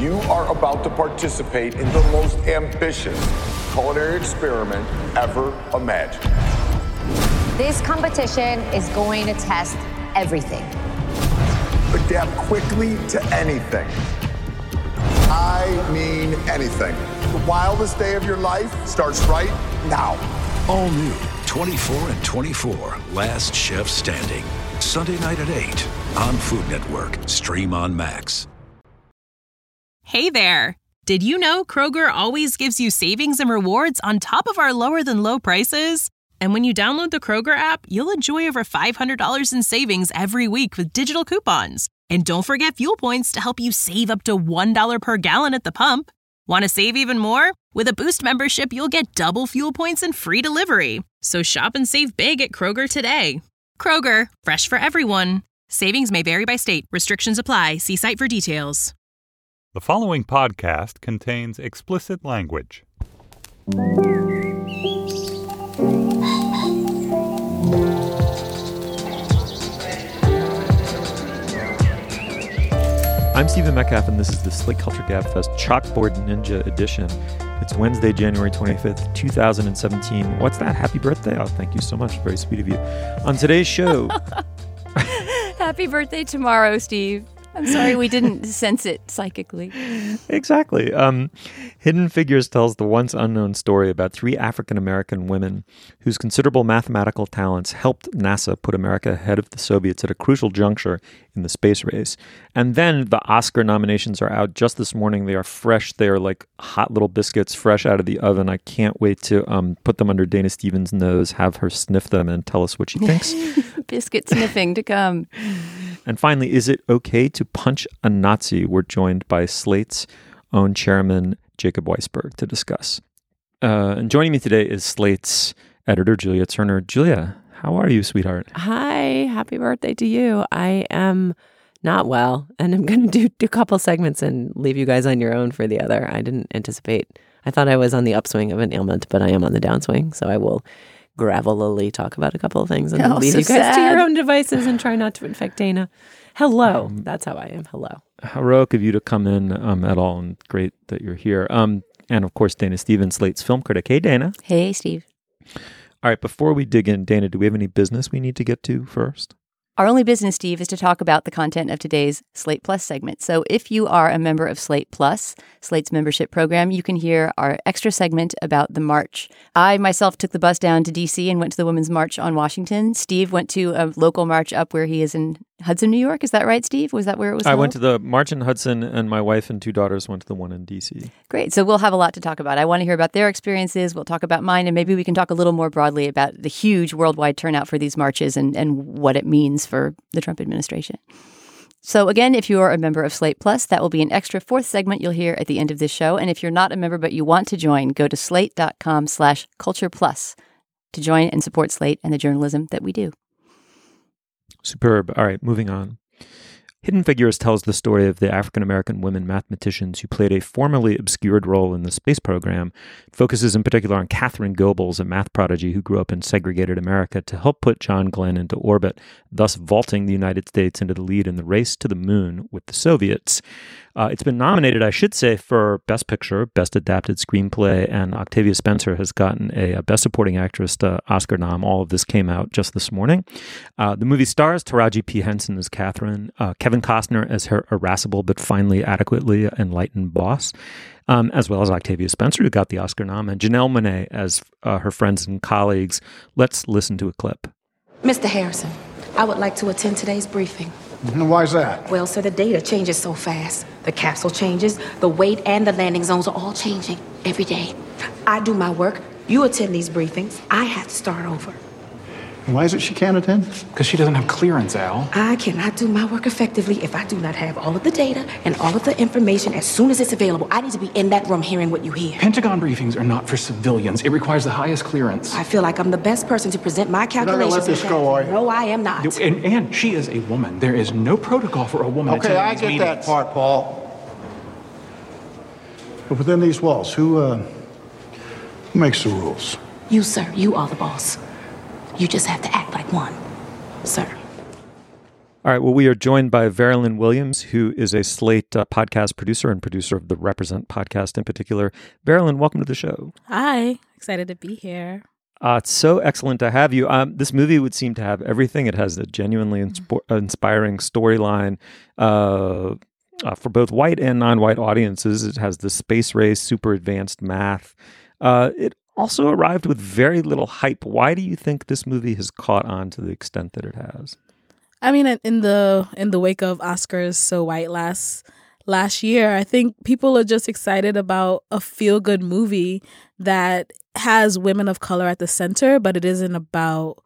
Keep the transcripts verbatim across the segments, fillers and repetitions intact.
You are about to participate in the most ambitious culinary experiment ever imagined. This competition is going to test everything. Adapt quickly to anything. I mean anything. The wildest day of your life starts right now. All new twenty-four and twenty-four, Last Chef Standing. Sunday night at eight on Food Network. Stream on Max. Hey there. Did you know Kroger always gives you savings and rewards on top of our lower-than-low prices? And when you download the Kroger app, you'll enjoy over five hundred dollars in savings every week with digital coupons. And don't forget fuel points to help you save up to one dollar per gallon at the pump. Want to save even more? With a Boost membership, you'll get double fuel points and free delivery. So shop and save big at Kroger today. Kroger, fresh for everyone. Savings may vary by state. Restrictions apply. See site for details. The following podcast contains explicit language. I'm Stephen Metcalf, and this is the Slate Culture Gabfest Chalkboard Ninja Edition. It's Wednesday, January twenty-fifth, twenty seventeen. What's that? Happy birthday. Oh, thank you so much. Very sweet of you. On today's show... Happy birthday tomorrow, Steve. I'm sorry we didn't sense it psychically. Exactly. Um, Hidden Figures tells the once unknown story about three African-American women whose considerable mathematical talents helped NASA put America ahead of the Soviets at a crucial juncture in the space race. And then the Oscar nominations are out just this morning. They are fresh. They are like hot little biscuits fresh out of the oven. I can't wait to um, put them under Dana Stevens' nose, have her sniff them and tell us what she thinks. Biscuit sniffing to come. And finally, is it okay to punch a Nazi? We're joined by Slate's own chairman, Jacob Weisberg, to discuss. Uh, and joining me today is Slate's editor, Julia Turner. Julia, how are you, sweetheart? Hi, happy birthday to you. I am not well, and I'm going to do, do a couple segments and leave you guys on your own for the other. I didn't anticipate. I thought I was on the upswing of an ailment, but I am on the downswing, so I will gravelly talk about a couple of things and oh, leave so you guys sad. to your own devices and try not to infect Dana. Hello. Um, That's how I am. Hello. Heroic of you to come in um, at all, and great that you're here. Um, and of course, Dana Stevens, Slate's film critic. Hey, Dana. Hey, Steve. All right, before we dig in, Dana, do we have any business we need to get to first? Our only business, Steve, is to talk about the content of today's Slate Plus segment. So if you are a member of Slate Plus, Slate's membership program, you can hear our extra segment about the march. I myself took the bus down to D C and went to the Women's March on Washington. Steve went to a local march up where he is in Hudson, New York. Is that right, Steve? Was that where it was I held? went to the march in Hudson, and my wife and two daughters went to the one in D C. Great. So we'll have a lot to talk about. I want to hear about their experiences. We'll talk about mine, and maybe we can talk a little more broadly about the huge worldwide turnout for these marches and, and what it means for the Trump administration. So again, if you are a member of Slate Plus, that will be an extra fourth segment you'll hear at the end of this show. And if you're not a member but you want to join, go to slate.com slash culture plus to join and support Slate and the journalism that we do. Superb. All right, moving on. Hidden Figures tells the story of the African-American women mathematicians who played a formerly obscured role in the space program. It focuses in particular on Catherine Goebbels, a math prodigy who grew up in segregated America, to help put John Glenn into orbit, thus vaulting the United States into the lead in the race to the moon with the Soviets. Uh, it's been nominated, I should say, for Best Picture, Best Adapted Screenplay, and Octavia Spencer has gotten a, a Best Supporting Actress uh, Oscar nom. All of this came out just this morning. Uh, the movie stars Taraji P. Henson as Catherine, uh, Kevin Costner as her irascible but finally adequately enlightened boss, um, as well as Octavia Spencer, who got the Oscar nom, and Janelle Monáe as uh, her friends and colleagues. Let's listen to a clip. Mister Harrison, I would like to attend today's briefing. Why is that? Well, sir, the data changes so fast. The capsule changes, the weight and the landing zones are all changing every day. I do my work, you attend these briefings, I have to start over. Why is it she can't attend? Because she doesn't have clearance, Al. I cannot do my work effectively if I do not have all of the data and all of the information as soon as it's available. I need to be in that room hearing what you hear. Pentagon briefings are not for civilians. It requires the highest clearance. I feel like I'm the best person to present my calculations. You're not gonna let this go, are you? No, I am not. And, and she is a woman. There is no protocol for a woman Okay, attending I these get meetings. that part, Paul. But within these walls, who, uh, who makes the rules? You, sir. You are the boss. You just have to act like one, sir. All right. Well, we are joined by Veralyn Williams, who is a Slate uh, podcast producer and producer of the Represent podcast in particular. Veralyn, welcome to the show. Hi. Excited to be here. Uh, it's so excellent to have you. Um, this movie would seem to have everything. It has a genuinely insp- inspiring storyline uh, uh, for both white and non-white audiences. It has the space race, super advanced math. Uh, it also arrived with very little hype. Why do you think this movie has caught on to the extent that it has? I mean, in the in the wake of Oscars So White last last year, I think people are just excited about a feel-good movie that has women of color at the center, but it isn't about,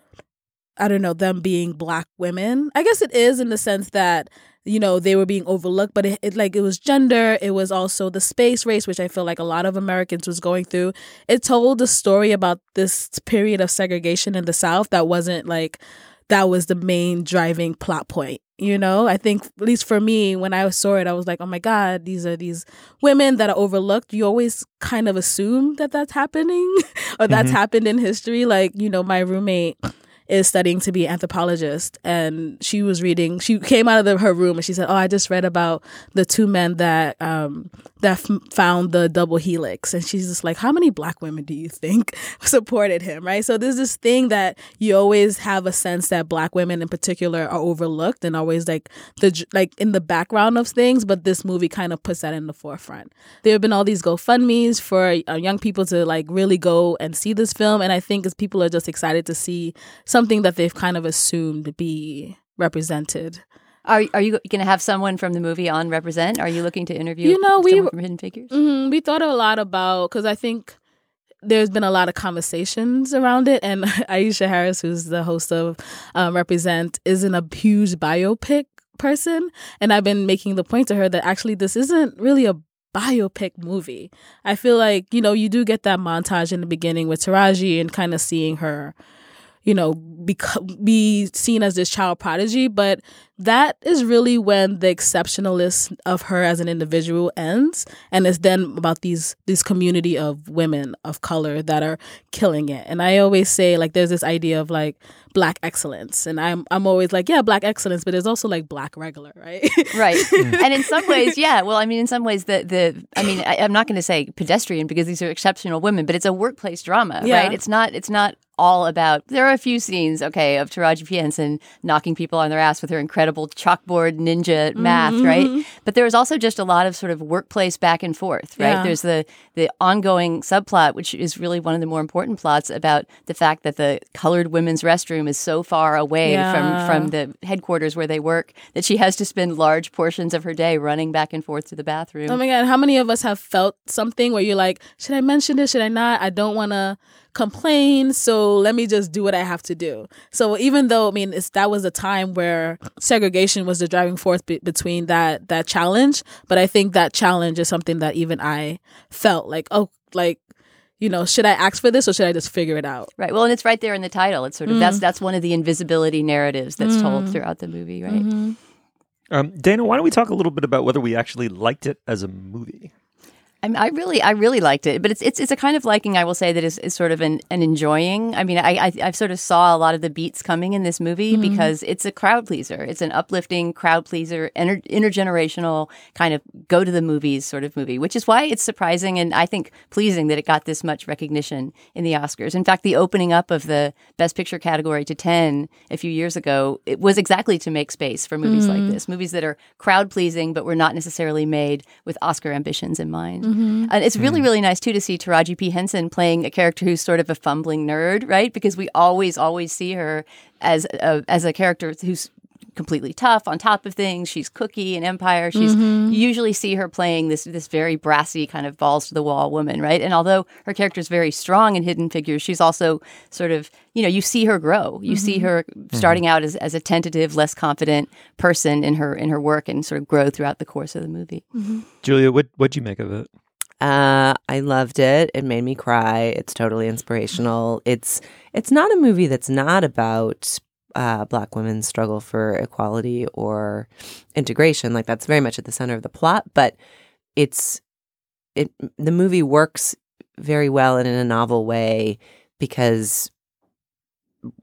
I don't know, them being Black women. I guess it is in the sense that, you know, they were being overlooked, but it, it like it was gender. It was also the space race, which I feel like a lot of Americans was going through. It told a story about this period of segregation in the South that wasn't like, that was the main driving plot point. You know, I think, at least for me, when I saw it, I was like, oh my God, these are these women that are overlooked. You always kind of assume that that's happening or that's mm-hmm. happened in history. Like, you know, my roommate is studying to be an anthropologist, and she was reading, she came out of the, her room and she said, oh, I just read about the two men that um, that f- found the double helix. And she's just like, how many Black women do you think supported him, right? So there's this thing that you always have a sense that Black women in particular are overlooked and always like the like in the background of things, but this movie kind of puts that in the forefront. There have been all these GoFundMes for uh, young people to like really go and see this film, and I think as people are just excited to see some something that they've kind of assumed be represented. Are are you going to have someone from the movie on Represent? Are you looking to interview you know, we, someone from Hidden Figures? Mm-hmm, we thought a lot about, because I think there's been a lot of conversations around it, and Aisha Harris, who's the host of um, Represent, isn't a huge biopic person, and I've been making the point to her that actually this isn't really a biopic movie. I feel like, you know, you do get that montage in the beginning with Taraji and kind of seeing her, you know, be, be seen as this child prodigy. But that is really when the exceptionalness of her as an individual ends. And it's then about these this community of women of color that are killing it. And I always say, like, there's this idea of, like, Black excellence. And I'm I'm always like, yeah, Black excellence, but there's also, like, Black regular, right? Right. And in some ways, yeah. Well, I mean, in some ways, the, the I mean, I, I'm not going to say pedestrian because these are exceptional women, but it's a workplace drama, yeah. right? It's not, it's not all about, there are a few scenes, okay, of Taraji P. Henson knocking people on their ass with her incredible chalkboard ninja math, mm-hmm. right? But there was also just a lot of sort of workplace back and forth, right? Yeah. There's the the ongoing subplot, which is really one of the more important plots about the fact that the colored women's restroom is so far away yeah. from, from the headquarters where they work that she has to spend large portions of her day running back and forth to the bathroom. Oh my God, how many of us have felt something where you're like, should I mention this? Should I not? I don't want to complain, so let me just do what I have to do. So even though, I mean, it's, that was a time where segregation was the driving force be- between that that challenge, but I think that challenge is something that even I felt like, oh, like, you know, should I ask for this or should I just figure it out? Right. Well, and it's right there in the title. It's sort of, mm. that's that's one of the invisibility narratives that's mm. told throughout the movie, right? Mm-hmm. Um, Dana, why don't we talk a little bit about whether we actually liked it as a movie? I mean, I really, I really liked it, but it's it's it's a kind of liking, I will say, that is, is sort of an, an enjoying. I mean, I, I I sort of saw a lot of the beats coming in this movie mm-hmm. because it's a crowd pleaser. It's an uplifting crowd pleaser, inter, intergenerational kind of go to the movies sort of movie, which is why it's surprising and I think pleasing that it got this much recognition in the Oscars. In fact, the opening up of the Best Picture category to ten a few years ago, it was exactly to make space for movies mm-hmm. like this, movies that are crowd pleasing but were not necessarily made with Oscar ambitions in mind. Mm-hmm. And it's really, really nice, too, to see Taraji P. Henson playing a character who's sort of a fumbling nerd, right? Because we always, always see her as a, as a character who's completely tough, on top of things. She's Cookie in Empire. She's mm-hmm. you usually see her playing this this very brassy kind of balls to the wall woman, right? And although her character is very strong in Hidden Figures, she's also sort of, you know, you see her grow. You mm-hmm. see her starting out as, as a tentative, less confident person in her in her work and sort of grow throughout the course of the movie. Mm-hmm. Julia, what what'd you make of it? Uh, I loved it. It made me cry. It's totally inspirational. It's it's not a movie that's not about uh, Black women's struggle for equality or integration. Like, that's very much at the center of the plot. But it's it the movie works very well and in a novel way because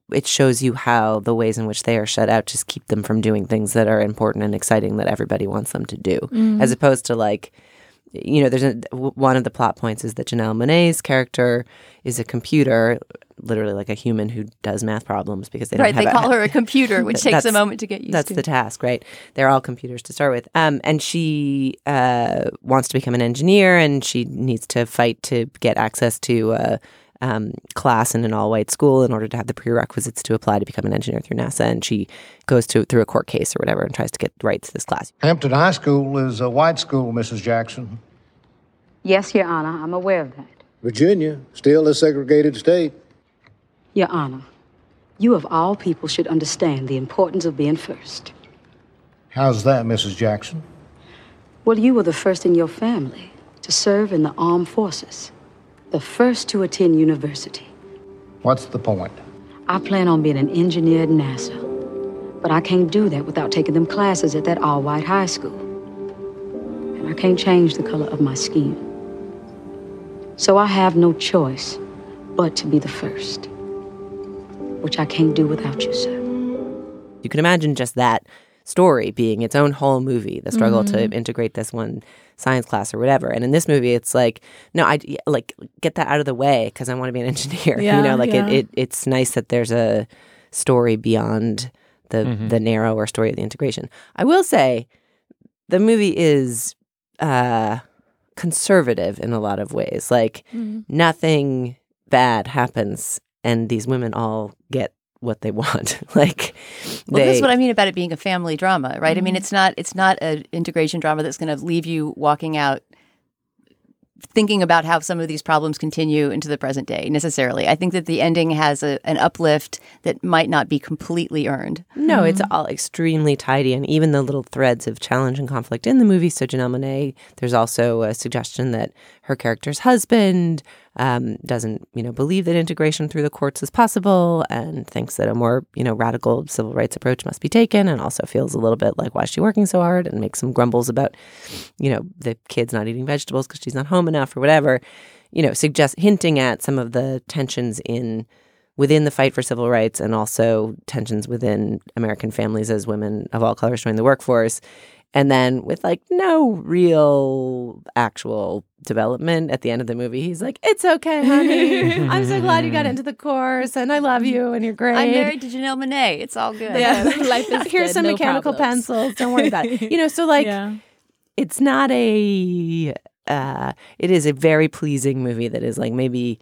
it shows you how the ways in which they are shut out just keep them from doing things that are important and exciting that everybody wants them to do, Mhm. as opposed to like, you know, there's a, w- one of the plot points is that Janelle Monáe's character is a computer, literally like a human who does math problems because they don't Right, have they a- call her a computer, which takes a That's- moment to get used That's to. the task, right? They're all computers to start with. Um, and she uh, wants to become an engineer, and she needs to fight to get access to a um, class in an all-white school in order to have the prerequisites to apply to become an engineer through NASA. And she goes to through a court case or whatever and tries to get rights to this class. Hampton High School is a white school, Missus Jackson. Yes, Your Honor, I'm aware of that. Virginia, still a segregated state. Your Honor, you of all people should understand the importance of being first. How's that, Missus Jackson? Well, you were the first in your family to serve in the armed forces, the first to attend university. What's the point? I plan on being an engineer at NASA, but I can't do that without taking them classes at that all-white high school. And I can't change the color of my skin. So I have no choice but to be the first, which I can't do without you, sir. You can imagine just that story being its own whole movie, the struggle Mhm. to integrate this one science class or whatever. And in this movie, it's like, no, I like get that out of the way because I want to be an engineer. Yeah, you know, like yeah. it, it. It's nice that there's a story beyond the Mhm. the narrower story of the integration. I will say, the movie is uh, conservative in a lot of ways. Like Mhm. nothing bad happens, and these women all get what they want. like Well, they, this is what I mean about it being a family drama, right? I mean, Mhm. it's not it's not an integration drama that's going to leave you walking out thinking about how some of these problems continue into the present day necessarily. I think that the ending has a, an uplift that might not be completely earned. No, it's all extremely tidy, and even the little threads of challenge and conflict in the movie. So Janelle Monáe, there's also a suggestion that her character's husband um, doesn't, you know, believe that integration through the courts is possible, and thinks that a more, you know, radical civil rights approach must be taken, and also feels a little bit like, why is she working so hard, and makes some grumbles about, you know, the kids not eating vegetables because she's not home enough or whatever. You know, suggest hinting at some of the tensions in within the fight for civil rights, and also tensions within American families as women of all colors join the workforce. And then with like no real actual development at the end of the movie, he's like, it's okay, honey. I'm so glad you got into the course, and I love you, and you're great. I'm married to Janelle Monáe. It's all good. Yeah, life is Here's good, some no mechanical problems. pencils. Don't worry about it. You know, so like Yeah. it's not a uh it is a very pleasing movie that is like maybe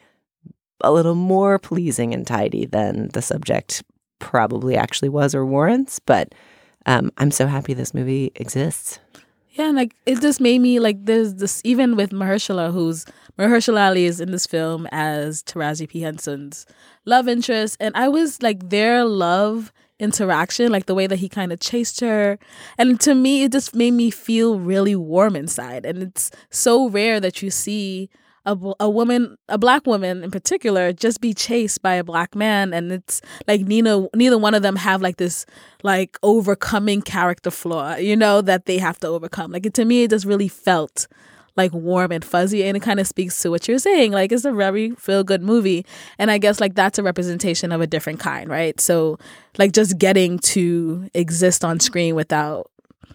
a little more pleasing and tidy than the subject probably actually was or warrants, but um I'm so happy this movie exists. Yeah, and like it just made me like there's this even with Mahershala, who's Mahershala Ali is in this film as Taraji P. Henson's love interest, and I was like their love interaction, like the way that he kind of chased her, and to me it just made me feel really warm inside. And it's so rare that you see a, a woman, a black woman in particular, just be chased by a black man, and it's like neither neither one of them have like this like overcoming character flaw, you know, that they have to overcome. Like it, to me, it just really felt like warm and fuzzy, and it kind of speaks to what you're saying. Like it's a very feel good movie, and I guess like that's a representation of a different kind, right? So like just getting to exist on screen without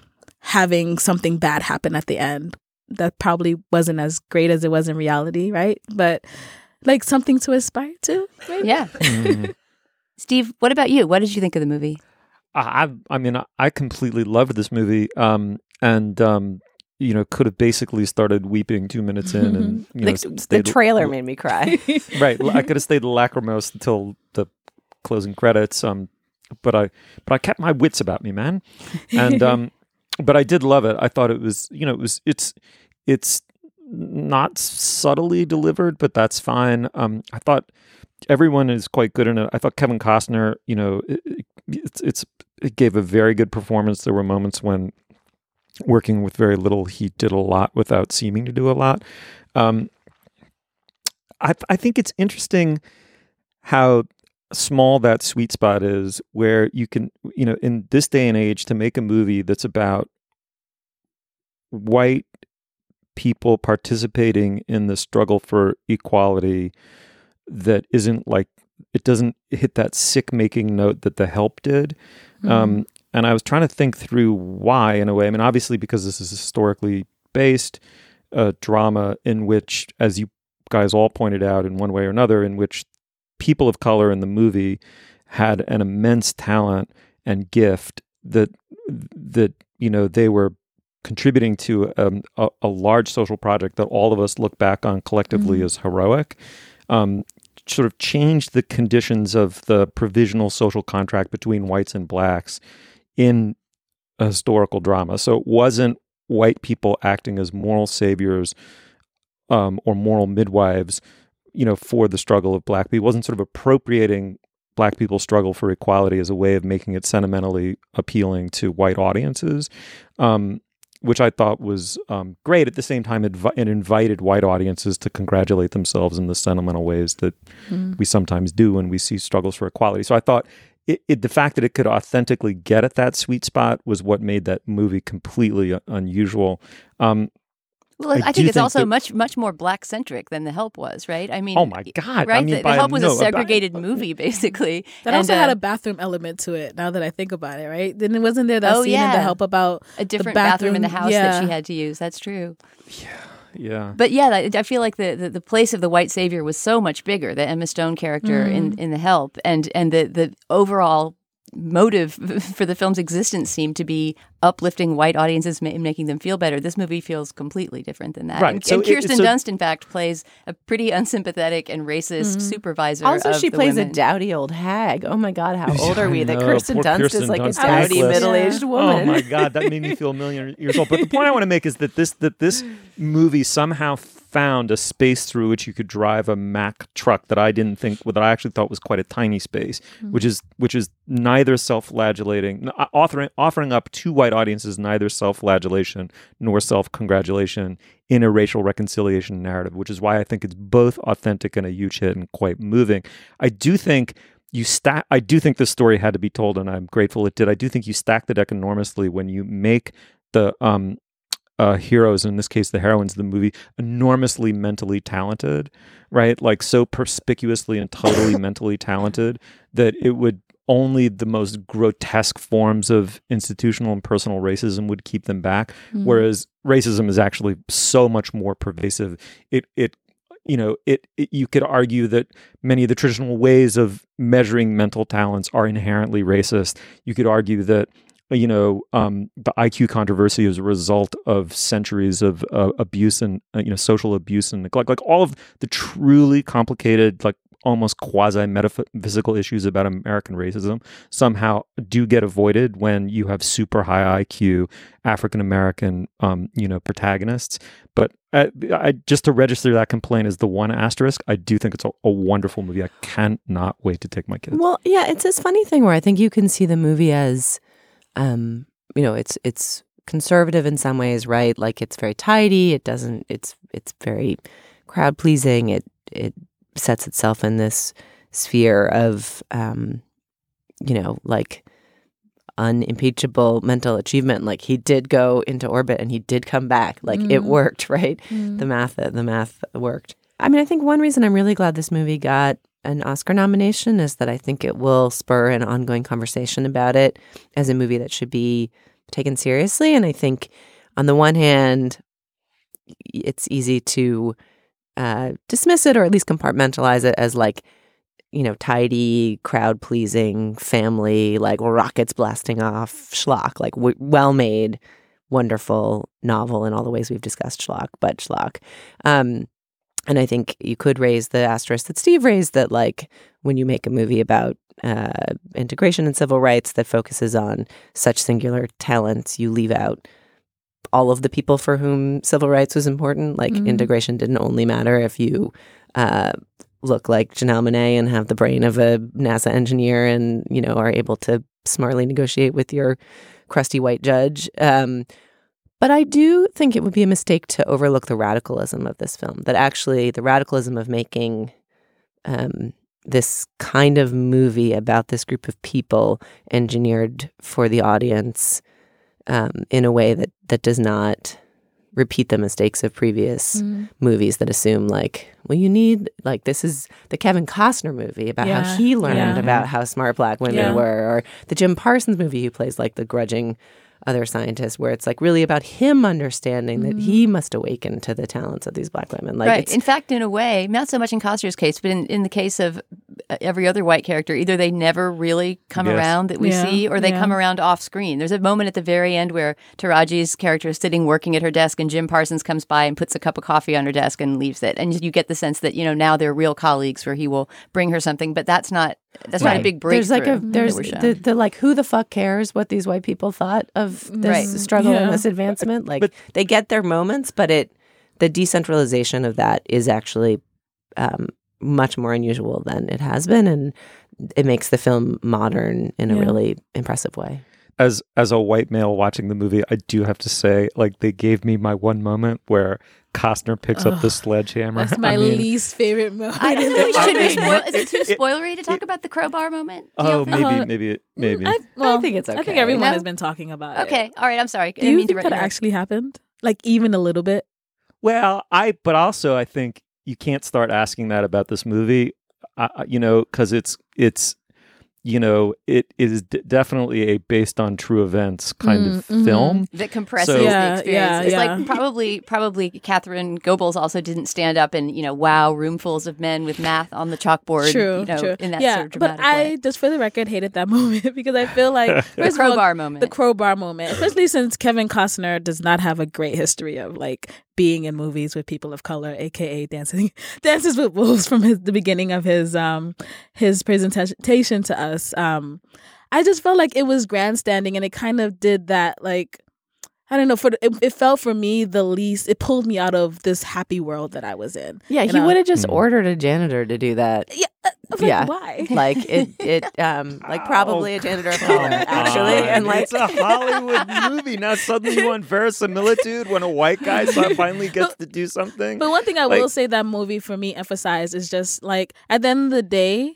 having something bad happen at the end. That probably wasn't as great as it was in reality, right? But like something to aspire to, maybe? Yeah. Mhm. Steve, what about you? What did you think of the movie? I, I mean, I completely loved this movie, um, and um, you know, could have basically started weeping two minutes in, and you know, The, the stayed, trailer made me cry. right. I could have stayed lachrymose until the closing credits, um, but I, but I kept my wits about me, man, and um, but I did love it. I thought it was, you know, it was, it's, it's not subtly delivered, but that's fine. Um, I thought everyone is quite good in it. I thought Kevin Costner, you know, it, it's, it's, it gave a very good performance. There were moments when working with very little, he did a lot without seeming to do a lot. Um, I, I think it's interesting how small that sweet spot is, where you can, you know, in this day and age, to make a movie that's about white people participating in the struggle for equality that isn't like it doesn't hit that sick making note that The Help did. Mm-hmm. Um, and I was trying to think through why, in a way. I mean, obviously because this is historically based uh, drama in which, as you guys all pointed out in one way or another, in which people of color in the movie had an immense talent and gift that that you know they were contributing to um, a, a large social project that all of us look back on collectively mm-hmm. as heroic. Um, sort of changed the conditions of the provisional social contract between whites and blacks in a historical drama. So it wasn't white people acting as moral saviors um, or moral midwives, you know, for the struggle of black people. It wasn't sort of appropriating black people's struggle for equality as a way of making it sentimentally appealing to white audiences, um, which I thought was um, great. At the same time, it, it invited white audiences to congratulate themselves in the sentimental ways that mm. we sometimes do when we see struggles for equality. So I thought it, it, the fact that it could authentically get at that sweet spot was what made that movie completely unusual. Um, Well, I, I think it's think also that, much, much more black-centric than The Help was, right? I mean, oh my God! Right, I mean, the, the Help was no, a segregated about, movie, basically. That and, also uh, had a bathroom element to it. Now that I think about it, right? Then it wasn't there that oh, scene yeah. in The Help about a different the bathroom, bathroom in the house yeah. that she had to use. That's true. Yeah, yeah. But yeah, I feel like the, the, the place of the white savior was so much bigger. The Emma Stone character mm. in, in The Help, and and the the overall motive for the film's existence seemed to be uplifting white audiences and making them feel better. This movie feels completely different than that. Right. And, so and Kirsten it, so, Dunst, in fact, plays a pretty unsympathetic and racist mm-hmm. supervisor. Also, of she the plays women. a dowdy old hag. Oh my God, how old are we? That Kirsten Poor Dunst Kirsten is like Dunst a dowdy Necklace. middle-aged woman. Oh my God, that made me feel a million years old. But the point I want to make is that this that this movie somehow found a space through which you could drive a Mack truck that I didn't think, that I actually thought was quite a tiny space, mm-hmm. which is which is neither self-flagellating, offering offering up to white audiences neither self-flagellation nor self-congratulation in a racial reconciliation narrative, which is why I think it's both authentic and a huge hit and quite moving. I do think you stack. I do think this story had to be told, and I'm grateful it did. I do think you stack the deck enormously when you make the um. Uh, heroes, in this case the heroines of the movie, enormously mentally talented, right? Like so perspicuously and totally mentally talented that it would only the most grotesque forms of institutional and personal racism would keep them back. Mm-hmm. Whereas racism is actually so much more pervasive. It it you know it, it you could argue that many of the traditional ways of measuring mental talents are inherently racist. You could argue that you know, um, the I Q controversy is a result of centuries of uh, abuse and, uh, you know, social abuse and neglect. Like all of the truly complicated, like almost quasi-metaphysical issues about American racism somehow do get avoided when you have super high I Q African-American, um, you know, protagonists. But I, I, just to register that complaint as the one asterisk, I do think it's a, a wonderful movie. I cannot wait to take my kids. Well, yeah, it's this funny thing where I think you can see the movie as... Um, you know, it's it's conservative in some ways, right? Like it's very tidy. It doesn't. It's it's very crowd pleasing. It it sets itself in this sphere of, um, you know, like unimpeachable mental achievement. Like he did go into orbit and he did come back. Like mm. it worked, right? Mm. The math the math worked. I mean, I think one reason I'm really glad this movie got an Oscar nomination is that I think it will spur an ongoing conversation about it as a movie that should be taken seriously. And I think on the one hand, it's easy to uh, dismiss it or at least compartmentalize it as like, you know, tidy, crowd-pleasing, family, like rockets blasting off schlock, like w- well-made, wonderful novel in all the ways we've discussed schlock, but schlock. Um, And I think you could raise the asterisk that Steve raised that, like, when you make a movie about uh, integration and civil rights that focuses on such singular talents, you leave out all of the people for whom civil rights was important. Like, mm-hmm. integration didn't only matter if you uh, look like Janelle Monáe and have the brain of a NASA engineer and, you know, are able to smartly negotiate with your crusty white judge. Um But I do think it would be a mistake to overlook the radicalism of this film, that actually the radicalism of making um, this kind of movie about this group of people engineered for the audience um, in a way that, that does not repeat the mistakes of previous Mm. movies that assume like, well, you need like this is the Kevin Costner movie about Yeah, how he learned yeah. about how smart black women Yeah. were, or the Jim Parsons movie who plays like the grudging other scientist, where it's like really about him understanding that he must awaken to the talents of these black women. Like right. it's, In fact, in a way, not so much in Costner's case, but in, in the case of every other white character, either they never really come Yes. around that we Yeah, see, or they yeah. come around off screen. There's a moment at the very end where Taraji's character is sitting working at her desk, and Jim Parsons comes by and puts a cup of coffee on her desk and leaves it. And you get the sense that, you know, now they're real colleagues, where he will bring her something, but that's not that's not a Right. big breakthrough. There's like a there's that we're shown. the, the like who the fuck cares what these white people thought of this Right. struggle Yeah. and this advancement. Like But- they get their moments, but it the decentralization of that is actually um, much more unusual than it has been, and it makes the film modern in a Yeah. really impressive way. As as a white male watching the movie, I do have to say, like, they gave me my one moment where Costner picks up the sledgehammer. That's my I mean, least favorite moment. I don't know. I Should we mean, spoil? Is it too it- spoilery to talk about the crowbar moment? Do Oh, y'all think? maybe, Uh, maybe, it- maybe. I, well, think it's I think okay. everyone No? has been talking about it. Okay, all right. I'm sorry. I Do didn't you mean to think run that your- actually happened? Like even a little bit? Well, I, but also I think you can't start asking that about this movie, uh, you know, because it's it's, you know, it is d- definitely a based on true events kind Mm, of mhm. film. that compresses So- the Yeah, experience. yeah, it's yeah. like probably probably Catherine Goebbels also didn't stand up and, you know, wow roomfuls of men with math on the chalkboard. True, you know, true. in that yeah, sort of dramatic but I way. just for the record hated that moment because I feel like The first of all, crowbar moment. the crowbar moment, especially since Kevin Costner does not have a great history of like being in movies with people of color, aka dancing dances with wolves from his, the beginning of his um his presentation to us. Um, I just felt like it was grandstanding, and it kind of did that like. I don't know. For it, it felt for me the least. It pulled me out of this happy world that I was in. Yeah, You he know? would have just ordered a janitor to do that. Yeah, uh, like, Yeah. why? Like it, it, um, like probably a janitor of color, actually, and like it's a Hollywood movie. Now suddenly you want verisimilitude when a white guy so- finally gets to do something. But one thing I Like- will say that movie for me emphasized is just like at the end of the day,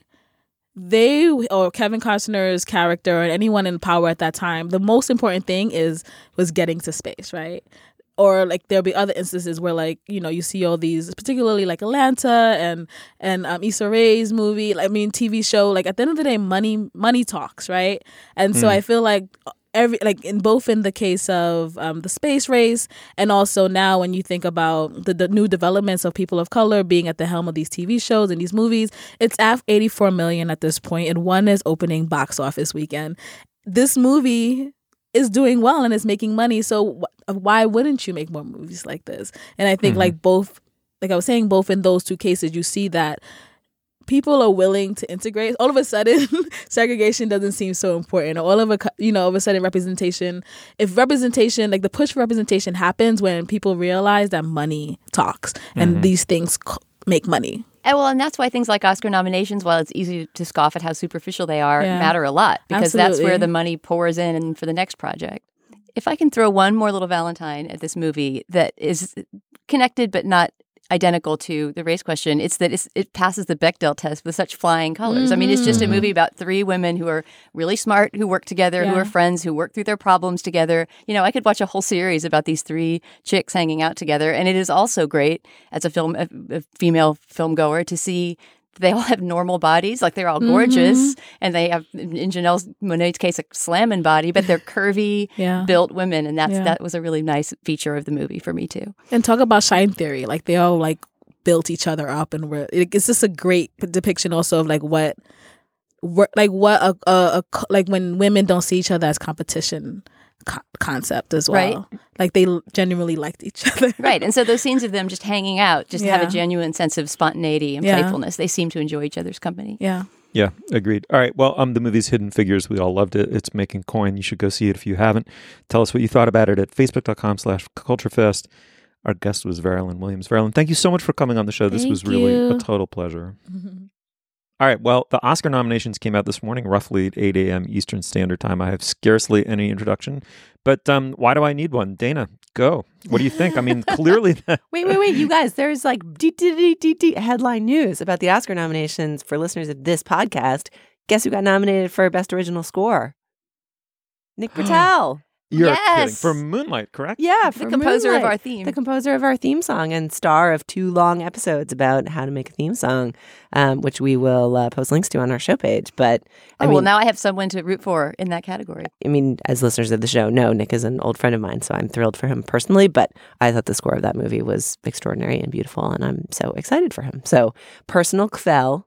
they or Kevin Costner's character and anyone in power at that time, the most important thing is was getting to space, right? Or like there'll be other instances where like, you know, you see all these, particularly like Atlanta and and um, Issa Rae's movie, like, I mean T V show, like at the end of the day, money money talks, right? And so Mm. I feel like every like in both in the case of um, the space race and also now when you think about the, the new developments of people of color being at the helm of these T V shows and these movies, it's at eighty-four million at this point, and one is opening box office weekend. This movie is doing well and is making money, so wh- why wouldn't you make more movies like this? And I think Mhm. like both, like I was saying, both in those two cases, you see that people are willing to integrate. All of a sudden, segregation doesn't seem so important. All of a, cu- you know, all of a sudden, representation. If representation, like the push for representation, happens when people realize that money talks and Mhm. these things c- make money. And well, and that's why things like Oscar nominations, while it's easy to scoff at how superficial they are, Yeah. matter a lot because that's where Absolutely. the money pours in and for the next project. If I can throw one more little Valentine at this movie that is connected but not identical to the race question, it's that it's, it passes the Bechdel test with such flying colors. I mean, it's just a movie about three women who are really smart, who work together, who Yeah. are friends, who work through their problems together. You know, I could watch a whole series about these three chicks hanging out together. And it is also great as a film, a, a female film goer to see they all have normal bodies, like they're all gorgeous, and they have, in Janelle Monáe's case, a slamming body, but they're curvy, Yeah. built women, and that's Yeah. that was a really nice feature of the movie for me too. And talk about shine theory. Like they all like built each other up, and were it, it's just a great depiction also of like what, what like what a, a, a co- like when women don't see each other as competition co- concept as well. Right. Like they l- genuinely liked each other. Right, and so those scenes of them just hanging out just have Yeah. a genuine sense of spontaneity and Yeah. playfulness. They seem to enjoy each other's company. Yeah. Yeah, agreed. All right. Well, um, the movie's Hidden Figures. We all loved it. It's making coin. You should go see it if you haven't. Tell us what you thought about it at facebook.com slash culturefest. Our guest was Verilyn Williams. Verilyn, thank you so much for coming on the show. This Thank was really you. a total pleasure. All right. Well, the Oscar nominations came out this morning, roughly at eight a.m. Eastern Standard Time. I have scarcely any introduction, but um, why do I need one? Dana, go. What do you think? I mean, clearly... Wait, wait, wait, you guys, there's like d- d- d- d- d- headline news about the Oscar nominations for listeners of this podcast. Guess who got nominated for Best Original Score? Nick Patel. You're Yes. kidding. For Moonlight, correct? Yeah, The for composer of Moonlight, our theme. The composer of our theme song and star of two long episodes about how to make a theme song, um, which we will uh, post links to on our show page. But I Oh, mean, well, now I have someone to root for in that category. I mean, as listeners of the show know, Nick is an old friend of mine, so I'm thrilled for him personally. But I thought the score of that movie was extraordinary and beautiful, and I'm so excited for him. So, personal Cavell.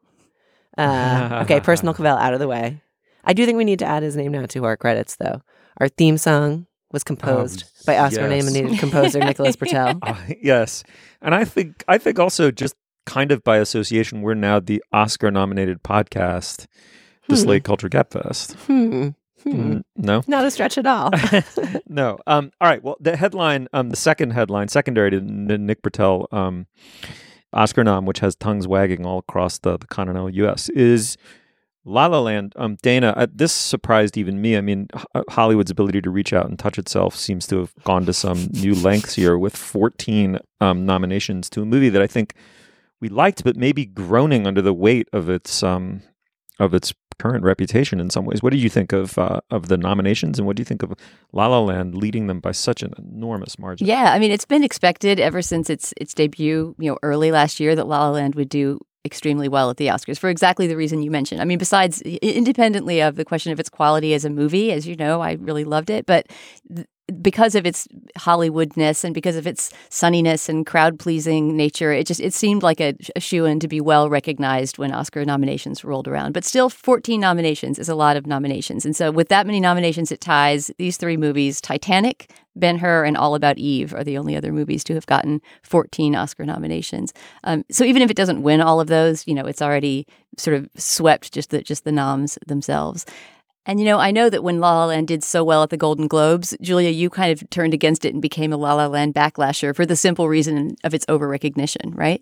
Uh, okay, personal Cavell out of the way. I do think we need to add his name now to our credits, though. Our theme song was composed Um, by yes. Oscar-nominated composer Nicholas Bertel. Uh, yes, and I think I think also just kind of by association, we're now the Oscar-nominated podcast, the Hmm. Slate Culture Gabfest. Hmm. Hmm. Mm, no, Not a stretch at all. no. Um, all right. Well, the headline, um, the second headline, secondary to N- Nick Bertel, um, Oscar nom, which has tongues wagging all across the, the continental U S, is La La Land. Um, Dana, uh, this surprised even me. I mean, H- Hollywood's ability to reach out and touch itself seems to have gone to some new lengths here with fourteen um, nominations to a movie that I think we liked, but maybe groaning under the weight of its um, of its current reputation in some ways. What do you think of uh, of the nominations, and what do you think of La La Land leading them by such an enormous margin? Yeah, I mean, it's been expected ever since its its debut, you know, early last year that La La Land would do extremely well at the Oscars for exactly the reason you mentioned. I mean, besides, i- independently of the question of its quality as a movie, as you know, I really loved it, but th- because of its Hollywoodness and because of its sunniness and crowd-pleasing nature, it just it seemed like a, a shoo-in to be well recognized when Oscar nominations rolled around. But still, fourteen nominations is a lot of nominations. And so with that many nominations, it ties these three movies, Titanic, Ben-Hur, and All About Eve are the only other movies to have gotten fourteen Oscar nominations. Um, so even if it doesn't win all of those, you know, it's already sort of swept just the just the noms themselves. And, you know, I know that when La La Land did so well at the Golden Globes, Julia, you kind of turned against it and became a La La Land backlasher for the simple reason of its over-recognition, right?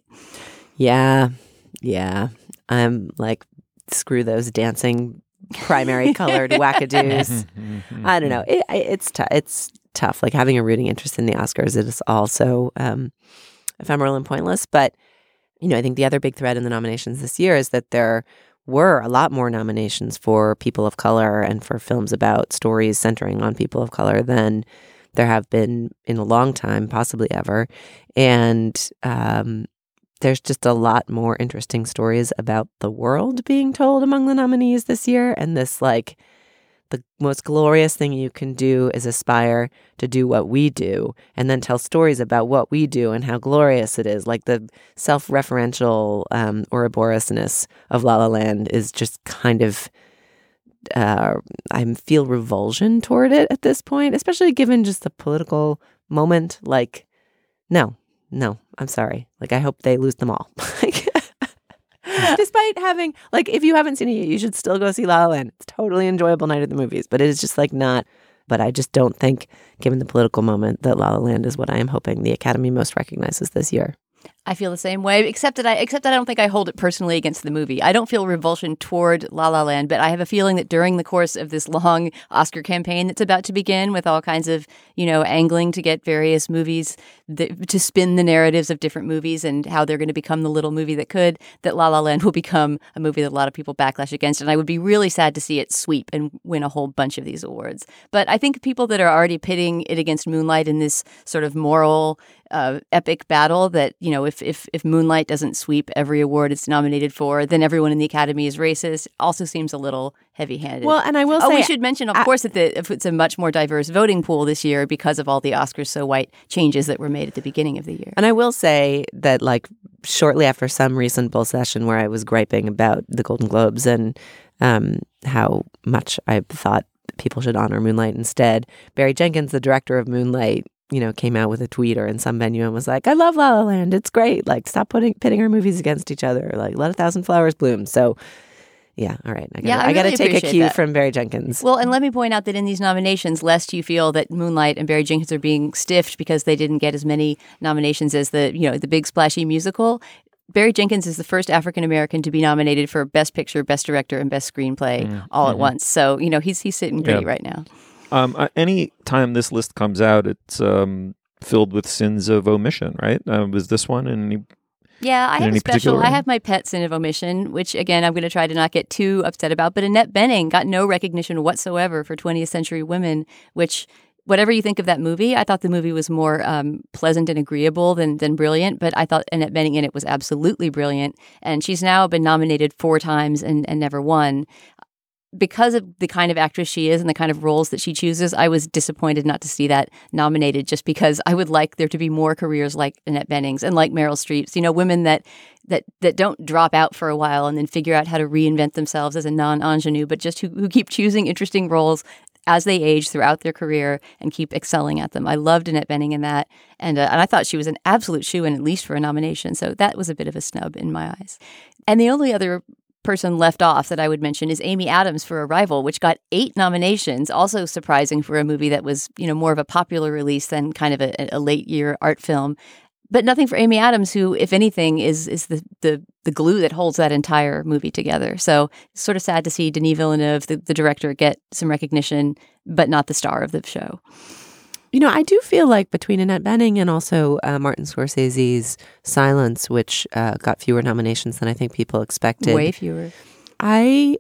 Yeah. Yeah. I'm like, screw those dancing primary colored wackadoos. I don't know. It, it's, t- it's tough. Like having a rooting interest in the Oscars is also um, ephemeral and pointless. But, you know, I think the other big thread in the nominations this year is that there were a lot more nominations for people of color and for films about stories centering on people of color than there have been in a long time, possibly ever. And um, there's just a lot more interesting stories about the world being told among the nominees this year. And this, like, the most glorious thing you can do is aspire to do what we do and then tell stories about what we do and how glorious it is. Like the self-referential um, Ouroborosness of La La Land is just kind of, uh, I feel revulsion toward it at this point, especially given just the political moment. Like, no, no, I'm sorry. Like, I hope they lose them all. Despite having, like, if you haven't seen it yet, you should still go see La La Land. It's a totally enjoyable night at the movies, but it is just like not, but I just don't think, given the political moment, that La La Land is what I am hoping the Academy most recognizes this year. I feel the same way, except that I except that I don't think I hold it personally against the movie. I don't feel revulsion toward La La Land, but I have a feeling that during the course of this long Oscar campaign that's about to begin, with all kinds of, you know, angling to get various movies that, to spin the narratives of different movies and how they're going to become the little movie that could, that La La Land will become a movie that a lot of people backlash against, and I would be really sad to see it sweep and win a whole bunch of these awards. But I think people that are already pitting it against Moonlight in this sort of moral Uh, epic battle that, you know, if, if if Moonlight doesn't sweep every award it's nominated for, then everyone in the Academy is racist, also seems a little heavy-handed. Well, and I will oh, say... we should mention, of I, course, that the, if it's a much more diverse voting pool this year because of all the Oscars So White changes that were made at the beginning of the year. And I will say that, like, shortly after some recent bull session where I was griping about the Golden Globes and um, how much I thought people should honor Moonlight instead, Barry Jenkins, the director of Moonlight, you know, came out with a tweet or in some venue and was like, I love La La Land. It's great. Like, stop putting pitting our movies against each other. Like, let a thousand flowers bloom. So, yeah, all right. I gotta, yeah, I, I gotta really take a cue that. from Barry Jenkins. Well, and let me point out that in these nominations, lest you feel that Moonlight and Barry Jenkins are being stiffed because they didn't get as many nominations as the, you know, the big splashy musical, Barry Jenkins is the first African American to be nominated for Best Picture, Best Director, and Best Screenplay mm, all mm-hmm. at once. So, you know, he's he's sitting pretty yeah. right now. Um, uh, any time this list comes out, it's um, filled with sins of omission, right? Uh, was this one in any? Yeah, I in have any a special. particular... I have my pet sin of omission, which again I'm going to try to not get too upset about. But Annette Bening got no recognition whatsoever for twentieth Century Women, which whatever you think of that movie, I thought the movie was more um, pleasant and agreeable than than brilliant. But I thought Annette Bening in it was absolutely brilliant. And she's now been nominated four times and, and never won. Because of the kind of actress she is and the kind of roles that she chooses, I was disappointed not to see that nominated, just because I would like there to be more careers like Annette Bening's and like Meryl Streep's, you know, women that that that don't drop out for a while and then figure out how to reinvent themselves as a non-ingenue, but just who, who keep choosing interesting roles as they age throughout their career and keep excelling at them. I loved Annette Bening in that, and uh, and I thought she was an absolute shoo-in, at least for a nomination. So that was a bit of a snub in my eyes. And the only other person left off that I would mention is Amy Adams for Arrival, which got eight nominations. Also surprising for a movie that was, you know, more of a popular release than kind of a, a late year art film. But nothing for Amy Adams, who, if anything, is is the, the the glue that holds that entire movie together. So it's sort of sad to see Denis Villeneuve, the, the director, get some recognition, but not the star of the show. You know, I do feel like between Annette Bening and also uh, Martin Scorsese's Silence, which uh, got fewer nominations than I think people expected. Way fewer. I...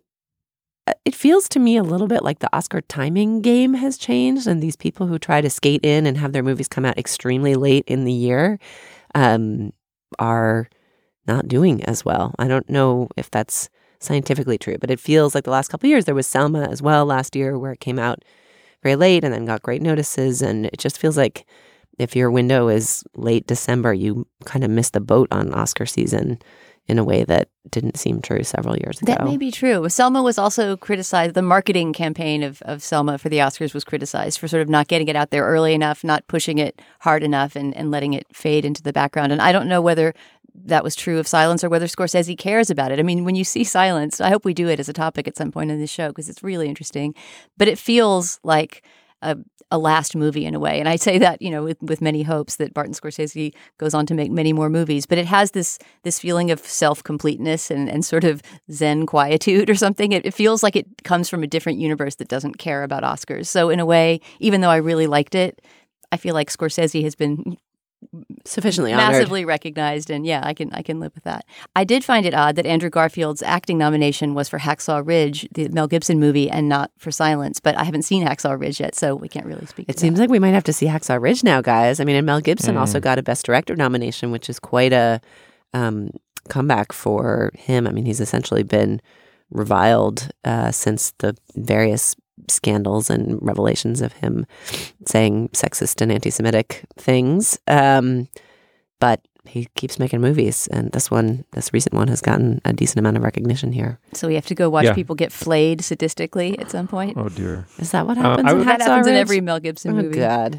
It feels to me a little bit like the Oscar timing game has changed, and these people who try to skate in and have their movies come out extremely late in the year um, are not doing as well. I don't know if that's scientifically true, but it feels like the last couple of years. There was Selma as well last year, where it came out very late and then got great notices, and it just feels like if your window is late December, you kind of miss the boat on Oscar season in a way that didn't seem true several years ago. That may be true. Selma was also criticized. The marketing campaign of, of Selma for the Oscars was criticized for sort of not getting it out there early enough, not pushing it hard enough, and, and letting it fade into the background. And I don't know whether that was true of Silence or whether Scorsese cares about it. I mean, when you see Silence, I hope we do it as a topic at some point in this show because it's really interesting. But it feels like a a last movie in a way. And I say that, you know, with, with many hopes that Martin Scorsese goes on to make many more movies. But it has this this feeling of self-completeness and, and sort of Zen quietude or something. It, it feels like it comes from a different universe that doesn't care about Oscars. So in a way, even though I really liked it, I feel like Scorsese has been sufficiently honored, massively recognized, and yeah, I can I can live with that. I did find it odd that Andrew Garfield's acting nomination was for Hacksaw Ridge, the Mel Gibson movie, and not for Silence. But I haven't seen Hacksaw Ridge yet, so we can't really speak. It seems like we might have to see Hacksaw Ridge now, guys. I mean, and Mel Gibson mm. also got a Best Director nomination, which is quite a um, comeback for him. I mean, he's essentially been reviled uh, since the various scandals and revelations of him saying sexist and anti-Semitic things. Um, but he keeps making movies, and this one, this recent one, has gotten a decent amount of recognition here. So we have to go watch yeah. people get flayed sadistically at some point. Oh dear, is that what happens? Uh, in that Hacksaw happens Ridge? in every Mel Gibson oh, movie. Oh God,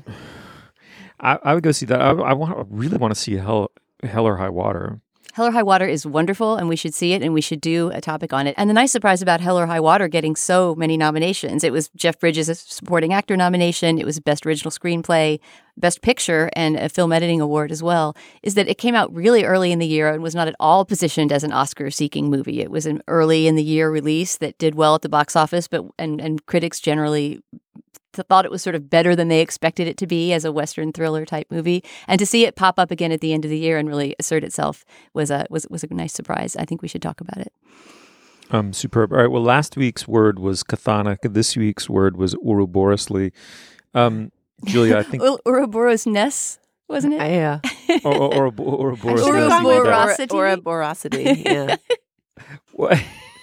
I, I would go see that. I, I want, I really want to see Hell, Hell or High Water. Hell or High Water is wonderful, and we should see it, and we should do a topic on it. And the nice surprise about Hell or High Water getting so many nominations, it was Jeff Bridges' supporting actor nomination, it was Best Original Screenplay, Best Picture, and a Film Editing Award as well, is that it came out really early in the year and was not at all positioned as an Oscar-seeking movie. It was an early in the year release that did well at the box office, but and, and critics generally thought it was sort of better than they expected it to be as a Western thriller type movie. And to see it pop up again at the end of the year and really assert itself was a was was a nice surprise. I think we should talk about it. Um, superb. All right. Well, last week's word was chthonic. This week's word was Ouroborosly. Um, Julia, I think Ouroboros Ness, wasn't it? Yeah. or, or, or, Ouroboros. Ouroborosity. Ouroborosity. Yeah. What?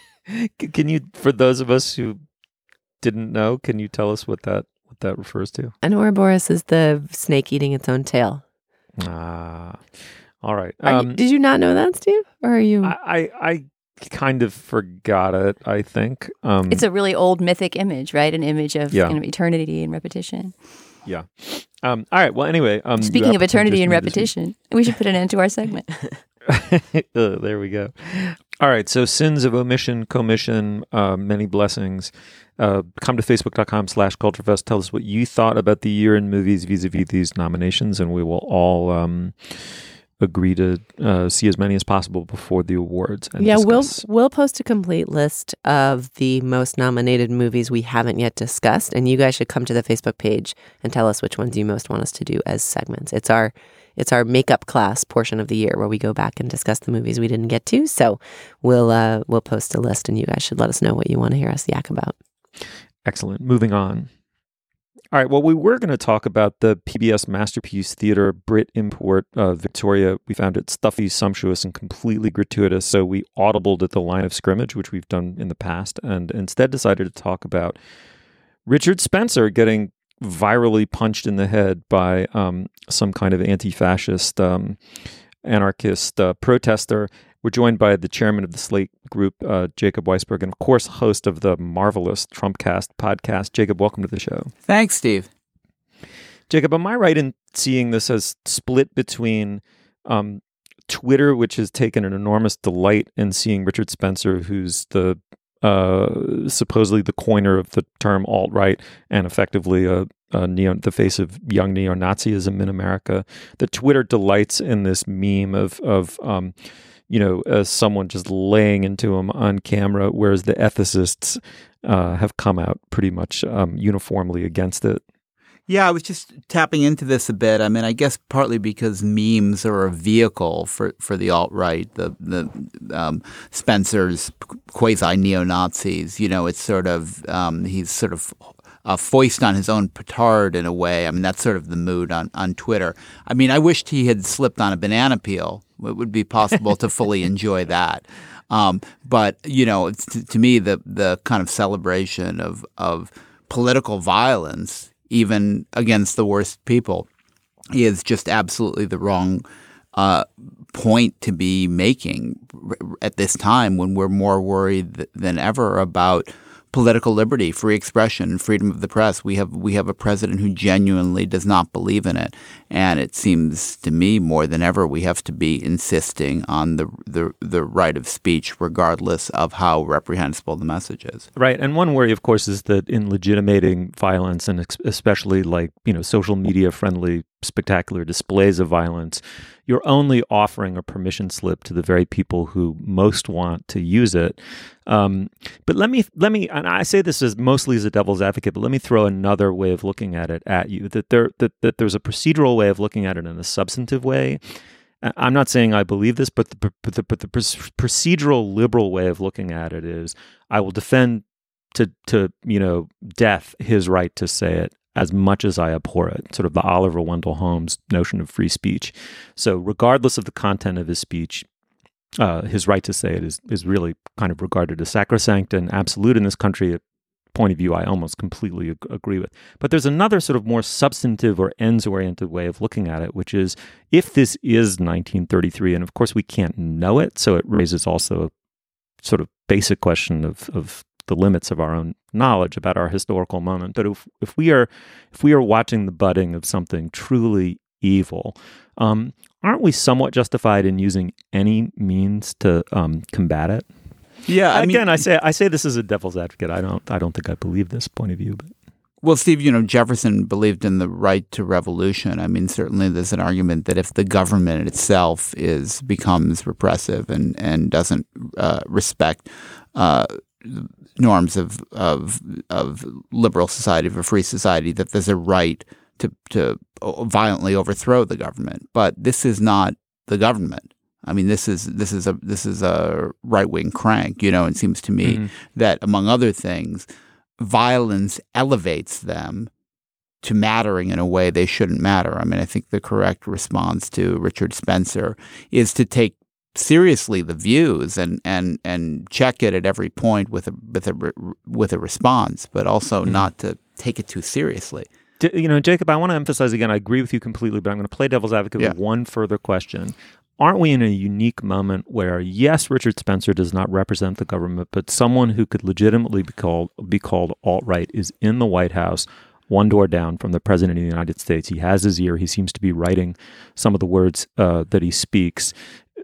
Can you, for those of us who didn't know, can you tell us what that what that refers to? An Ouroboros is the snake eating its own tail. Ah, all right. Um, you, did you not know that, Steve? Or are you? I, I, I kind of forgot it, I think. Um, it's a really old mythic image, right? An image of yeah. kind of eternity and repetition. Yeah. Um, all right. Well, anyway. Um, Speaking of eternity and repetition, we should put an end to our segment. uh, there we go. All right. So sins of omission, commission, uh, many blessings. Uh, come to facebook.com slash culturefest. Tell us what you thought about the year in movies vis-a-vis these nominations, and we will all um, agree to uh, see as many as possible before the awards. And yeah, discuss. we'll we'll post a complete list of the most nominated movies we haven't yet discussed, and you guys should come to the Facebook page and tell us which ones you most want us to do as segments. It's our It's our makeup class portion of the year where we go back and discuss the movies we didn't get to. So we'll uh, we'll post a list, and you guys should let us know what you want to hear us yak about. Excellent. Moving on. All right. Well, we were going to talk about the P B S Masterpiece Theater Brit import, uh, Victoria. We found it stuffy, sumptuous, and completely gratuitous. So we audibled at the line of scrimmage, which we've done in the past, and instead decided to talk about Richard Spencer getting virally punched in the head by um, some kind of anti-fascist, um, anarchist uh, protester. We're joined by the chairman of the Slate Group, uh, Jacob Weisberg, and of course, host of the marvelous Trumpcast podcast. Jacob, welcome to the show. Thanks, Steve. Jacob, am I right in seeing this as split between um, Twitter, which has taken an enormous delight in seeing Richard Spencer, who's the uh, supposedly the coiner of the term alt-right and effectively a, a neo, the face of young neo-Nazism in America, that Twitter delights in this meme of of um, you know, as someone just laying into him on camera, whereas the ethicists uh, have come out pretty much um, uniformly against it. Yeah, I was just tapping into this a bit. I mean, I guess partly because memes are a vehicle for, for the alt-right, the the um, Spencer's quasi-neo-Nazis. You know, it's sort of um, he's sort of uh, foist on his own petard in a way. I mean, that's sort of the mood on, on Twitter. I mean, I wished he had slipped on a banana peel. It would be possible to fully enjoy that. Um, but, you know, it's, to, to me, the the kind of celebration of of political violence, even against the worst people, is just absolutely the wrong uh, point to be making at this time when we're more worried th- than ever about political liberty, free expression, freedom of the press. We have we have a president who genuinely does not believe in it, and it seems to me more than ever we have to be insisting on the the, the right of speech, regardless of how reprehensible the message is. Right, and one worry, of course, is that in legitimating violence, and especially like you know social media friendly spectacular displays of violence, you're only offering a permission slip to the very people who most want to use it. Um, but let me, let me, and I say this as mostly as a devil's advocate, but let me throw another way of looking at it at you, that there, that, that there's a procedural way of looking at it and a substantive way. I'm not saying I believe this, but the, but the, but the procedural liberal way of looking at it is I will defend to, to, you know, death his right to say it, as much as I abhor it, sort of the Oliver Wendell Holmes notion of free speech. So regardless of the content of his speech, uh, his right to say it is is really kind of regarded as sacrosanct and absolute in this country, a point of view I almost completely ag- agree with. But there's another sort of more substantive or ends-oriented way of looking at it, which is if this is nineteen thirty-three, and of course we can't know it, so it raises also a sort of basic question of of the limits of our own knowledge about our historical moment. But if if we are if we are watching the budding of something truly evil, um, aren't we somewhat justified in using any means to um, combat it? Yeah, I again, mean, I say I say this as a devil's advocate. I don't I don't think I believe this point of view, but. Well, Steve, you know, Jefferson believed in the right to revolution. I mean, certainly there's an argument that if the government itself is becomes repressive and and doesn't uh, respect uh, norms of of of liberal society, of a free society, that there's a right to to violently overthrow the government. But this is not the government. I mean, this is this is a this is a right wing crank. You know, it seems to me mm-hmm. that among other things, violence elevates them to mattering in a way they shouldn't matter. I mean, I think the correct response to Richard Spencer is to take seriously the views and and and check it at every point with a with a with a response, but also mm-hmm. not to take it too seriously. You know, Jacob, I want to emphasize again, I agree with you completely, but I'm going to play devil's advocate yeah. with one further question. Aren't we in a unique moment where, yes, Richard Spencer does not represent the government, but someone who could legitimately be called be called alt-right is in the White House, one door down from the President of the United States. He has his ear. He seems to be writing some of the words uh, that he speaks.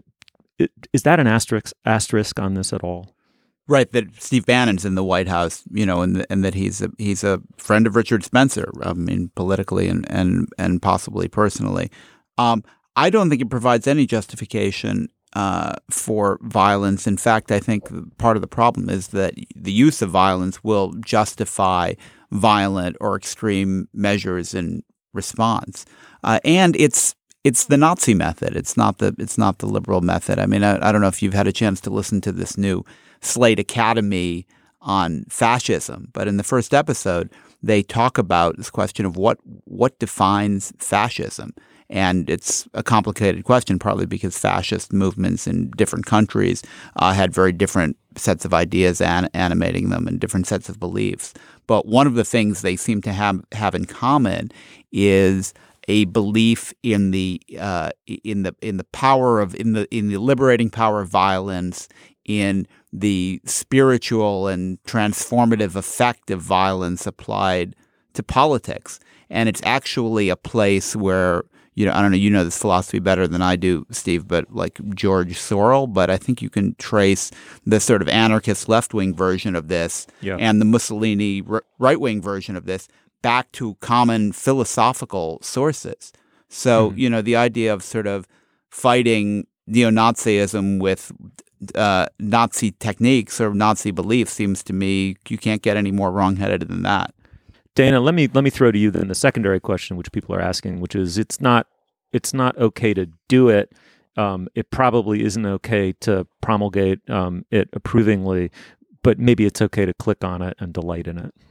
Is that an asterisk asterisk on this at all? Right, that Steve Bannon's in the White House, you know, and and that he's a, he's a friend of Richard Spencer, I mean, politically and and and possibly personally. Um, I don't think it provides any justification uh, for violence. In fact, I think part of the problem is that the use of violence will justify violent or extreme measures in response, uh, and it's it's the Nazi method. It's not the it's not the liberal method. I mean, I, I don't know if you've had a chance to listen to this new Slate Academy on fascism, but in the first episode, they talk about this question of what what defines fascism. And it's a complicated question, partly because fascist movements in different countries uh, had very different sets of ideas an- animating them and different sets of beliefs. But one of the things they seem to have have in common is a belief in the uh, in the in the power of in the in the liberating power of violence, in the spiritual and transformative effect of violence applied to politics. And it's actually a place where, you know, I don't know, you know this philosophy better than I do, Steve, but like George Sorel, but I think you can trace the sort of anarchist left-wing version of this yeah. and the Mussolini r- right-wing version of this back to common philosophical sources. So, mm-hmm. you know, the idea of sort of fighting neo-Nazism with uh, Nazi techniques or Nazi beliefs seems to me you can't get any more wrong-headed than that. Dana, let me let me throw to you then the secondary question, which people are asking, which is it's not it's not okay to do it. Um, it probably isn't okay to promulgate um, it approvingly, but maybe it's okay to click on it and delight in it.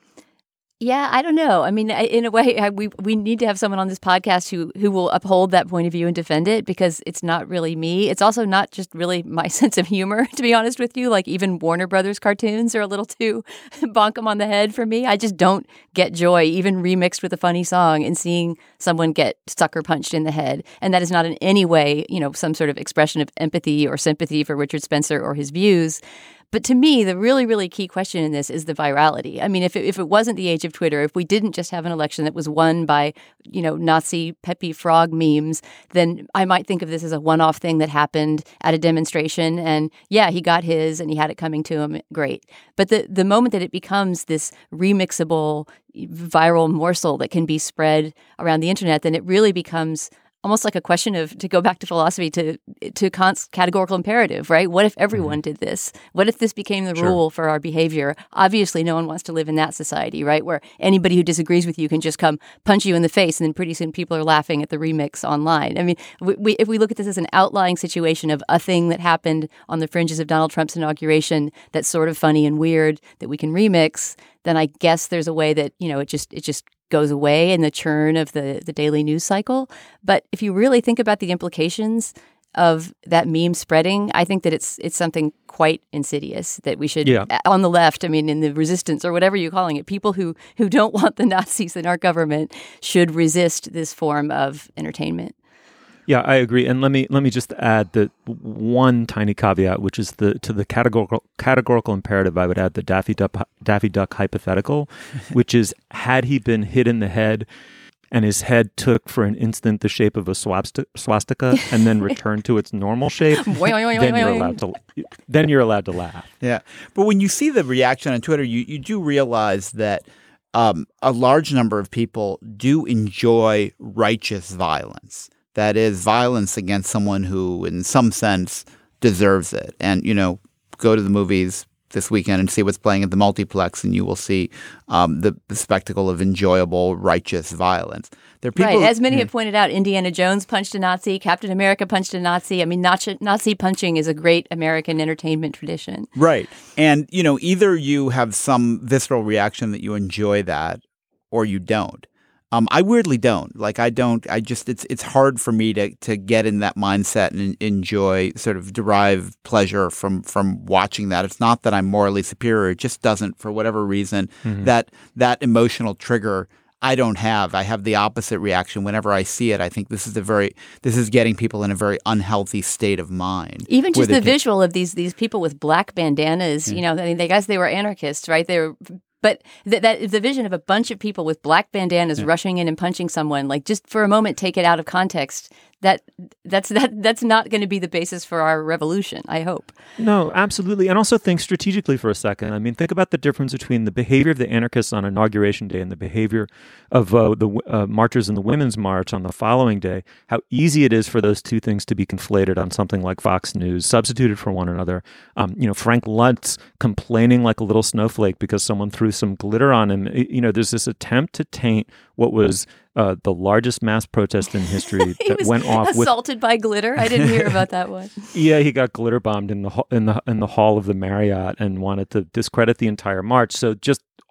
Yeah, I don't know. I mean, in a way, I, we we need to have someone on this podcast who who will uphold that point of view and defend it, because it's not really me. It's also not just really my sense of humor, to be honest with you. Like even Warner Brothers cartoons are a little too bonk 'em on the head for me. I just don't get joy, even remixed with a funny song, in seeing someone get sucker punched in the head. And that is not in any way, you know, some sort of expression of empathy or sympathy for Richard Spencer or his views. But to me, the really, really key question in this is the virality. I mean, if it, if it wasn't the age of Twitter, if we didn't just have an election that was won by, you know, Nazi Peppy Frog memes, then I might think of this as a one-off thing that happened at a demonstration. And yeah, he got his and he had it coming to him. Great. But the, the moment that it becomes this remixable viral morsel that can be spread around the internet, then it really becomes almost like a question of, to go back to philosophy, to to Kant's categorical imperative, right? What if everyone mm-hmm. did this? What if this became the sure. rule for our behavior? Obviously, no one wants to live in that society, right? Where anybody who disagrees with you can just come punch you in the face, and then pretty soon people are laughing at the remix online. I mean, we, we, if we look at this as an outlying situation of a thing that happened on the fringes of Donald Trump's inauguration that's sort of funny and weird that we can remix, then I guess there's a way that, you know, it just it just goes away in the churn of the, the daily news cycle. But if you really think about the implications of that meme spreading, I think that it's it's something quite insidious that we should, yeah. on the left, I mean, in the resistance or whatever you're calling it, people who, who don't want the Nazis in our government should resist this form of entertainment. Yeah, I agree. And let me let me just add that one tiny caveat, which is the to the categorical categorical imperative, I would add the Daffy Duck, Daffy Duck hypothetical, which is, had he been hit in the head and his head took for an instant the shape of a swastika and then returned to its normal shape, then you're allowed to then you're allowed to laugh. Yeah, but when you see the reaction on Twitter, you, you do realize that um, a large number of people do enjoy righteous violence. That is violence against someone who, in some sense, deserves it. And, you know, go to the movies this weekend and see what's playing at the multiplex, and you will see um, the, the spectacle of enjoyable, righteous violence. There are people, right. As many yeah. have pointed out, Indiana Jones punched a Nazi, Captain America punched a Nazi. I mean, Nazi, Nazi punching is a great American entertainment tradition. Right. And, you know, either you have some visceral reaction that you enjoy that, or you don't. Um, I weirdly don't. Like I don't. I just it's it's hard for me to to get in that mindset and enjoy, sort of derive pleasure from from watching that. It's not that I'm morally superior. It just doesn't, for whatever reason, mm-hmm. that that emotional trigger I don't have. I have the opposite reaction whenever I see it. I think this is a very this is getting people in a very unhealthy state of mind. Even just the visual of these these people with black bandanas. Yeah. You know, I mean, they guys they were anarchists, right? They were. But th- that the vision of a bunch of people with black bandanas yeah. rushing in and punching someone, like just for a moment, take it out of context. That that's that that's not going to be the basis for our revolution, I hope. No, absolutely. And also think strategically for a second. I mean, think about the difference between the behavior of the anarchists on Inauguration Day and the behavior of uh, the uh, marchers in the Women's March on the following day. How easy it is for those two things to be conflated on something like Fox News, substituted for one another. Um, you know, Frank Luntz complaining like a little snowflake because someone threw some glitter on him. You know, there's this attempt to taint what was uh, the largest mass protest in history that went off with assaulted by glitter. I didn't hear about that one. Yeah, he got glitter bombed in the in the in the hall of the Marriott and wanted to discredit the entire march. So just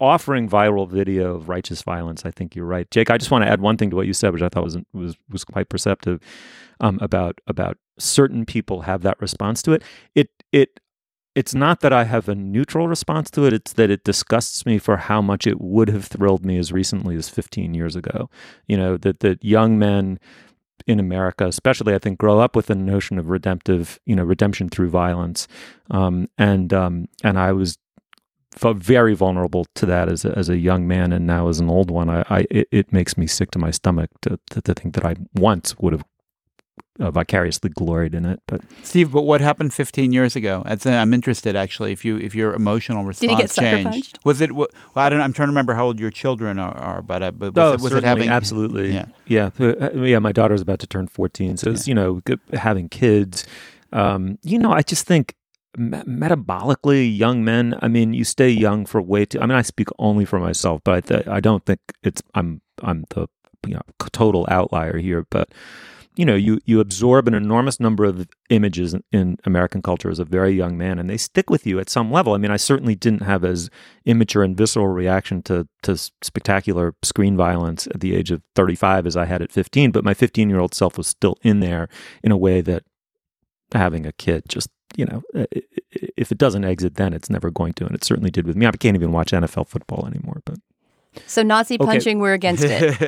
offering viral video of righteous violence, I think you're right. Jake, I just want to add one thing to what you said, which I thought was was was quite perceptive, um, about about certain people have that response to it. It it it's not that I have a neutral response to it. It's that it disgusts me for how much it would have thrilled me as recently as fifteen years ago. You know, that that young men in America, especially, I think, grow up with the notion of redemptive, you know, redemption through violence, um, and um, and I was felt very vulnerable to that as a, as a young man, and now as an old one, I, I it, it makes me sick to my stomach to, to to think that I once would have uh, vicariously gloried in it. But Steve, but what happened fifteen years ago? That's, I'm interested, actually. If you if your emotional response Did he get sucker changed, punched? was it? Well, I don't. I'm trying to remember how old your children are. are but uh, but was, oh, it, was it certainly, having absolutely, Yeah, yeah, uh, yeah. My daughter's about to turn fourteen, so it's, you know, g- having kids. Um, you know, I just think. Me- metabolically, young men, I mean, you stay young for way too. I mean, I speak only for myself, but I, th- I don't think it's. I'm I'm the you know total outlier here. But you know, you you absorb an enormous number of images in, in American culture as a very young man, and they stick with you at some level. I mean, I certainly didn't have as immature and visceral reaction to to spectacular screen violence at the age of thirty-five as I had at fifteen. But my fifteen year old self was still in there in a way that having a kid just. You know, if it doesn't exit, then it's never going to, and it certainly did with me. I can't even watch N F L football anymore. But so Nazi okay. punching, we're against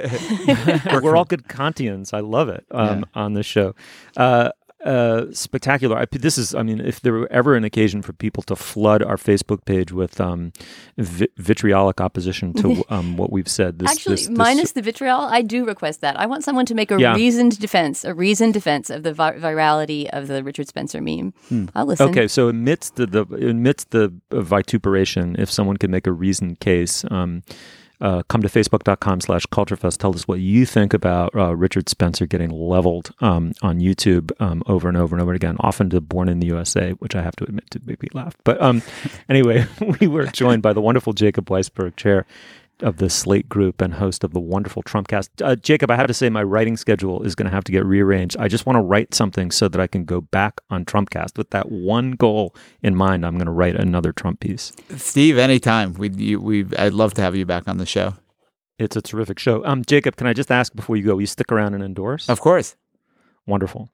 it. We're all good Kantians. I love it um, yeah. on this show. Uh, uh, spectacular. I, this is, I mean, if there were ever an occasion for people to flood our Facebook page with um, vi- vitriolic opposition to um, what we've said. This, Actually, this, this, minus the vitriol, I do request that. I want someone to make a yeah. reasoned defense, a reasoned defense of the vi- virality of the Richard Spencer meme. Hmm. I'll listen. Okay, so amidst the, the amidst the vituperation, if someone can make a reasoned case, um, Uh, come to facebook.com slash culturefest. Tell us what you think about uh, Richard Spencer getting leveled um, on YouTube um, over and over and over again, often to Born in the U S A, which I have to admit to make me laugh. But um, anyway, we were joined by the wonderful Jacob Weisberg, chair of the Slate Group and host of the wonderful Trumpcast. Uh, Jacob, I have to say my writing schedule is going to have to get rearranged. I just want to write something so that I can go back on Trumpcast. With that one goal in mind, I'm going to write another Trump piece. Steve, anytime. We we I'd love to have you back on the show. It's a terrific show. Um, Jacob, can I just ask before you go, will you stick around and endorse? Of course. Wonderful.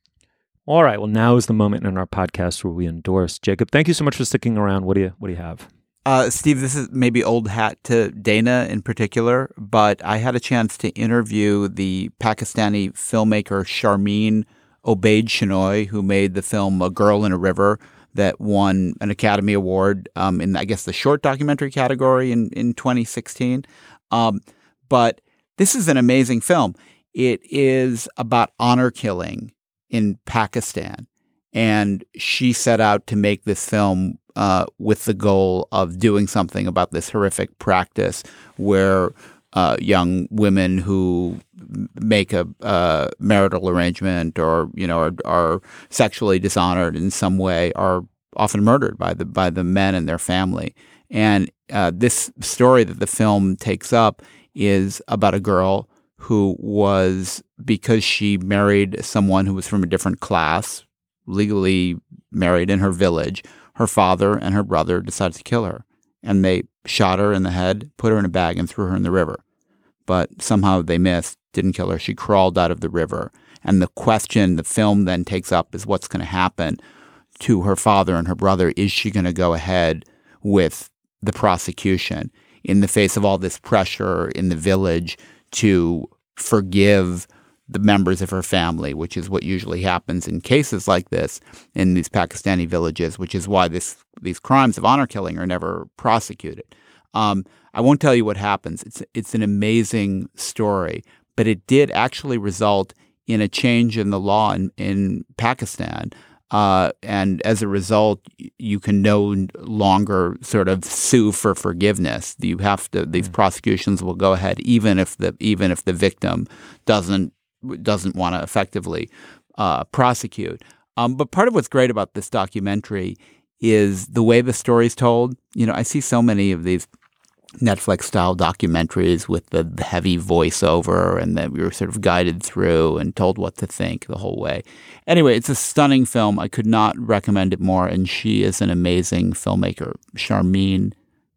All right. Well, now is the moment in our podcast where we endorse. Jacob, thank you so much for sticking around. What do you What do you have? Uh, Steve, this is maybe old hat to Dana in particular, but I had a chance to interview the Pakistani filmmaker Sharmeen Obaid Chinoy, who made the film A Girl in a River that won an Academy Award um, in, I guess, the short documentary category in, in twenty sixteen. Um, but this is an amazing film. It is about honor killing in Pakistan. And she set out to make this film uh, with the goal of doing something about this horrific practice where uh, young women who make a uh, marital arrangement or, you know, are, are sexually dishonored in some way are often murdered by the by the men and their family. And uh, this story that the film takes up is about a girl who was, because she married someone who was from a different class, legally married in her village, her father and her brother decided to kill her. And they shot her in the head, put her in a bag, and threw her in the river. But somehow they missed, didn't kill her. She crawled out of the river. And the question the film then takes up is what's going to happen to her father and her brother. Is she going to go ahead with the prosecution in the face of all this pressure in the village to forgive the members of her family, which is what usually happens in cases like this in these Pakistani villages, which is why this these crimes of honor killing are never prosecuted. Um, I won't tell you what happens. It's it's an amazing story, but it did actually result in a change in the law in, in Pakistan. Uh, and as a result, you can no longer sort of sue for forgiveness. You have to; these prosecutions will go ahead even if the even if the victim doesn't doesn't want to effectively uh, prosecute. Um, but part of what's great about this documentary is the way the story's told. You know, I see so many of these Netflix-style documentaries with the, the heavy voiceover and that we were sort of guided through and told what to think the whole way. Anyway, it's a stunning film. I could not recommend it more. And she is an amazing filmmaker, Sharmeen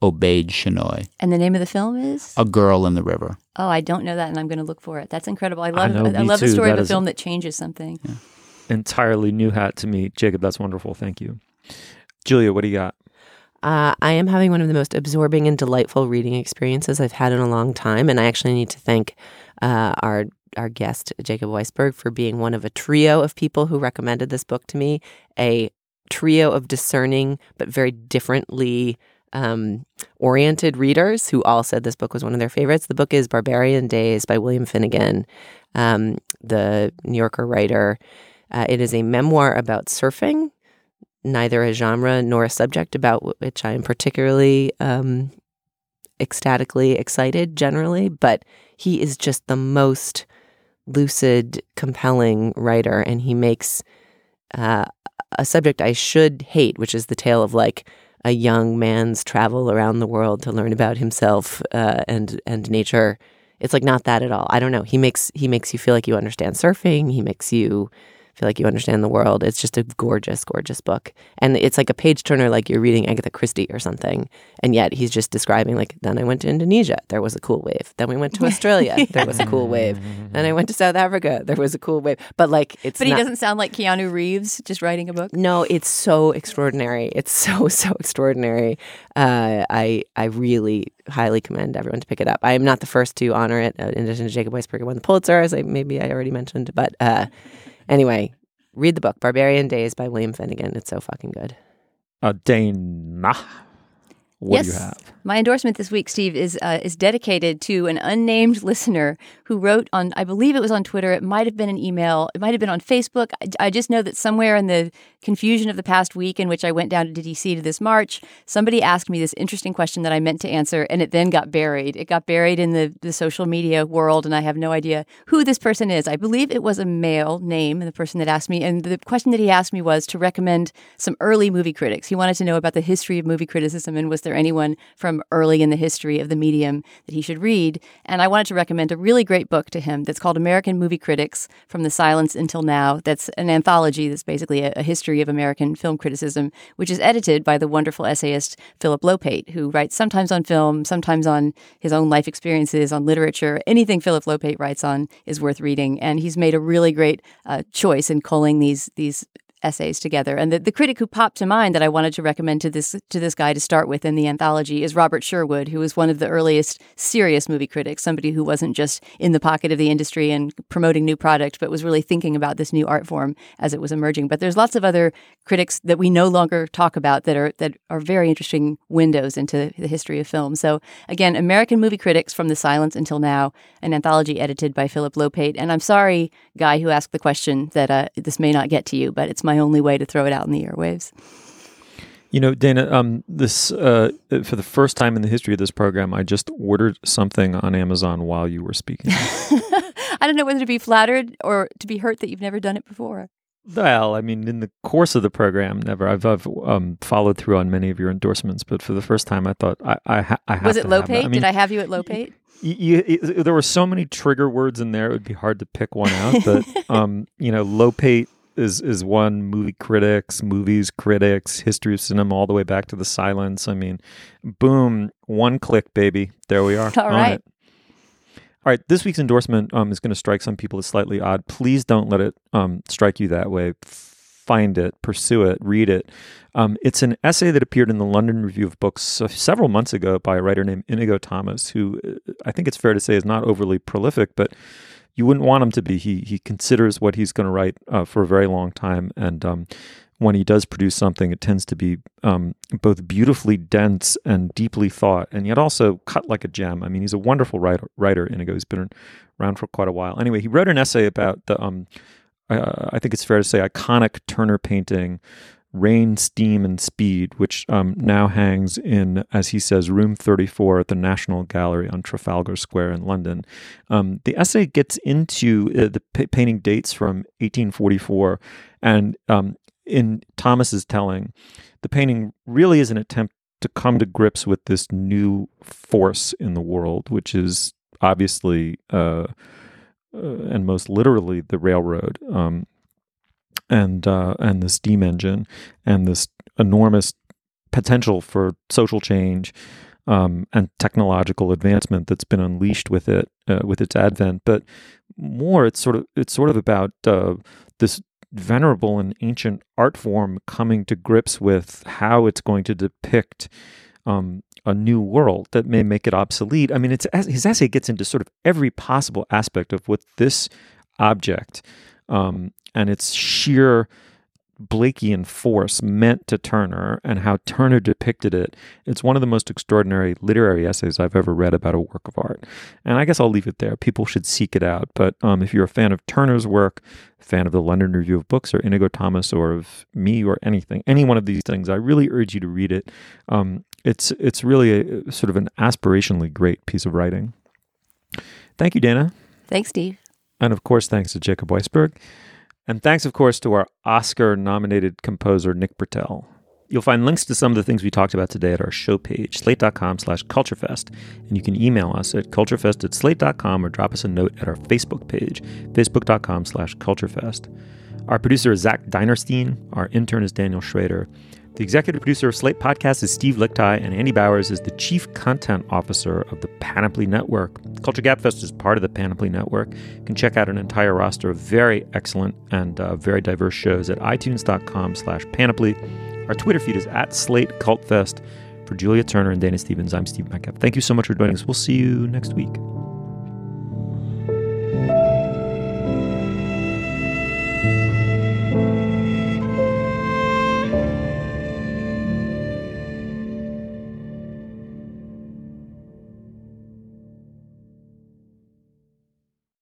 Obaid Chinoy. And the name of the film is? A Girl in the River. Oh, I don't know that, and I'm going to look for it. That's incredible. I love I, know, I, I love too. the story that of a film that changes something. Yeah. Entirely new hat to me. Jacob, that's wonderful. Thank you. Julia, what do you got? Uh, I am having one of the most absorbing and delightful reading experiences I've had in a long time, and I actually need to thank uh, our our guest, Jacob Weisberg, for being one of a trio of people who recommended this book to me, a trio of discerning but very differently um, oriented readers who all said this book was one of their favorites. The book is Barbarian Days by William Finnegan, um, the New Yorker writer. Uh, it is a memoir about surfing, neither a genre nor a subject about which I am particularly um, ecstatically excited generally, but he is just the most lucid, compelling writer, and he makes uh, a subject I should hate, which is the tale of like a young man's travel around the world to learn about himself uh, and and nature. It's like not that at all. I don't know. He makes he makes you feel like you understand surfing. He makes you feel like you understand the world. It's just a gorgeous, gorgeous book. And it's like a page turner, like you're reading Agatha Christie or something. And yet he's just describing, like, then I went to Indonesia. There was a cool wave. Then we went to Australia. yeah. There was a cool wave. Then I went to South Africa. There was a cool wave. But like, it's But he not, doesn't sound like Keanu Reeves just writing a book. No, it's so extraordinary. It's so, so extraordinary. Uh, I I really highly commend everyone to pick it up. I am not the first to honor it. Uh, in addition to Jacob Weisberg, who won the Pulitzer, as I, maybe I already mentioned. But uh, anyway, read the book, Barbarian Days by William Finnegan. It's so fucking good. Uh, Dana, what yes. do you have? My endorsement this week, Steve, is uh, is dedicated to an unnamed listener who wrote on, I believe it was on Twitter, it might have been an email, it might have been on Facebook. I, I just know that somewhere in the confusion of the past week in which I went down to D C to this march, somebody asked me this interesting question that I meant to answer, and it then got buried. It got buried in the, the social media world, and I have no idea who this person is. I believe it was a male name, the person that asked me, and the question that he asked me was to recommend some early movie critics. He wanted to know about the history of movie criticism, and was there anyone from early in the history of the medium that he should read. And I wanted to recommend a really great book to him that's called American Movie Critics From the Silence Until Now. That's an anthology that's basically a, a history of American film criticism, which is edited by the wonderful essayist Philip Lopate, who writes sometimes on film, sometimes on his own life experiences, on literature. Anything Philip Lopate writes on is worth reading. And he's made a really great uh, choice in culling these these essays together. And the, the critic who popped to mind that I wanted to recommend to this to this guy to start with in the anthology is Robert Sherwood, who was one of the earliest serious movie critics, somebody who wasn't just in the pocket of the industry and promoting new product, but was really thinking about this new art form as it was emerging. But there's lots of other critics that we no longer talk about that are that are very interesting windows into the history of film. So again, American Movie Critics From the Silence Until Now, an anthology edited by Philip Lopate. And I'm sorry, guy who asked the question, that uh, this may not get to you, but it's my only way to throw it out in the airwaves. You know, Dana, um, this uh, for the first time in the history of this program, I just ordered something on Amazon while you were speaking. I don't know whether to be flattered or to be hurt that you've never done it before. Well, I mean, in the course of the program, never. I've, I've um, followed through on many of your endorsements, but for the first time, I thought I, I, ha- I have Was it to have Lopate? I mean, Did I have you at Lopate? You, you, you, there were so many trigger words in there; it would be hard to pick one out. But um, you know, Lopate is is one. Movie critics, movies critics, history of cinema, all the way back to the silence. I mean, boom, one click, baby. There we are. All on right. It. All right, this week's endorsement um, is going to strike some people as slightly odd. Please don't let it um, strike you that way. Find it, pursue it, read it. Um, it's an essay that appeared in the London Review of Books uh, several months ago by a writer named Inigo Thomas, who uh, I think it's fair to say is not overly prolific, but you wouldn't want him to be. He he considers what he's going to write uh, for a very long time, and um, when he does produce something, it tends to be um, both beautifully dense and deeply thought, and yet also cut like a gem. I mean, he's a wonderful writer, writer Inigo. He's been around for quite a while. Anyway, he wrote an essay about the, um, uh, I think it's fair to say, iconic Turner painting, Rain, Steam, and Speed, which um, now hangs in, as he says, room thirty-four at the National Gallery on Trafalgar Square in London. Um, the essay gets into uh, the p- painting dates from eighteen forty-four, and um, in Thomas's telling, the painting really is an attempt to come to grips with this new force in the world, which is obviously uh, uh, and most literally the railroad. Um, and uh, and the steam engine and this enormous potential for social change um, and technological advancement that's been unleashed with it, uh, with its advent. But more, it's sort of it's sort of about uh, this venerable and ancient art form coming to grips with how it's going to depict um, a new world that may make it obsolete. I mean, it's his essay gets into sort of every possible aspect of what this object um, and its sheer Blakean force meant to Turner and how Turner depicted it. It's one of the most extraordinary literary essays I've ever read about a work of art. And I guess I'll leave it there. People should seek it out. But um, if you're a fan of Turner's work, a fan of the London Review of Books or Inigo Thomas or of me or anything, any one of these things, I really urge you to read it. Um, it's it's really a, sort of an aspirationally great piece of writing. Thank you, Dana. Thanks, Steve. And of course, thanks to Jacob Weisberg. And thanks, of course, to our Oscar-nominated composer, Nick Britell. You'll find links to some of the things we talked about today at our show page, slate.com slash culturefest. And you can email us at culturefest at slate dot com or drop us a note at our Facebook page, facebook.com slash culturefest. Our producer is Zach Dinerstein. Our intern is Daniel Schrader. The executive producer of Slate Podcast is Steve Lickteig, and Andy Bowers is the chief content officer of the Panoply Network. Culture Gabfest is part of the Panoply Network. You can check out an entire roster of very excellent and uh, very diverse shows at itunes.com slash panoply. Our Twitter feed is at Slate Cult Fest. For Julia Turner and Dana Stevens, I'm Steve Metcalf. Thank you so much for joining us. We'll see you next week.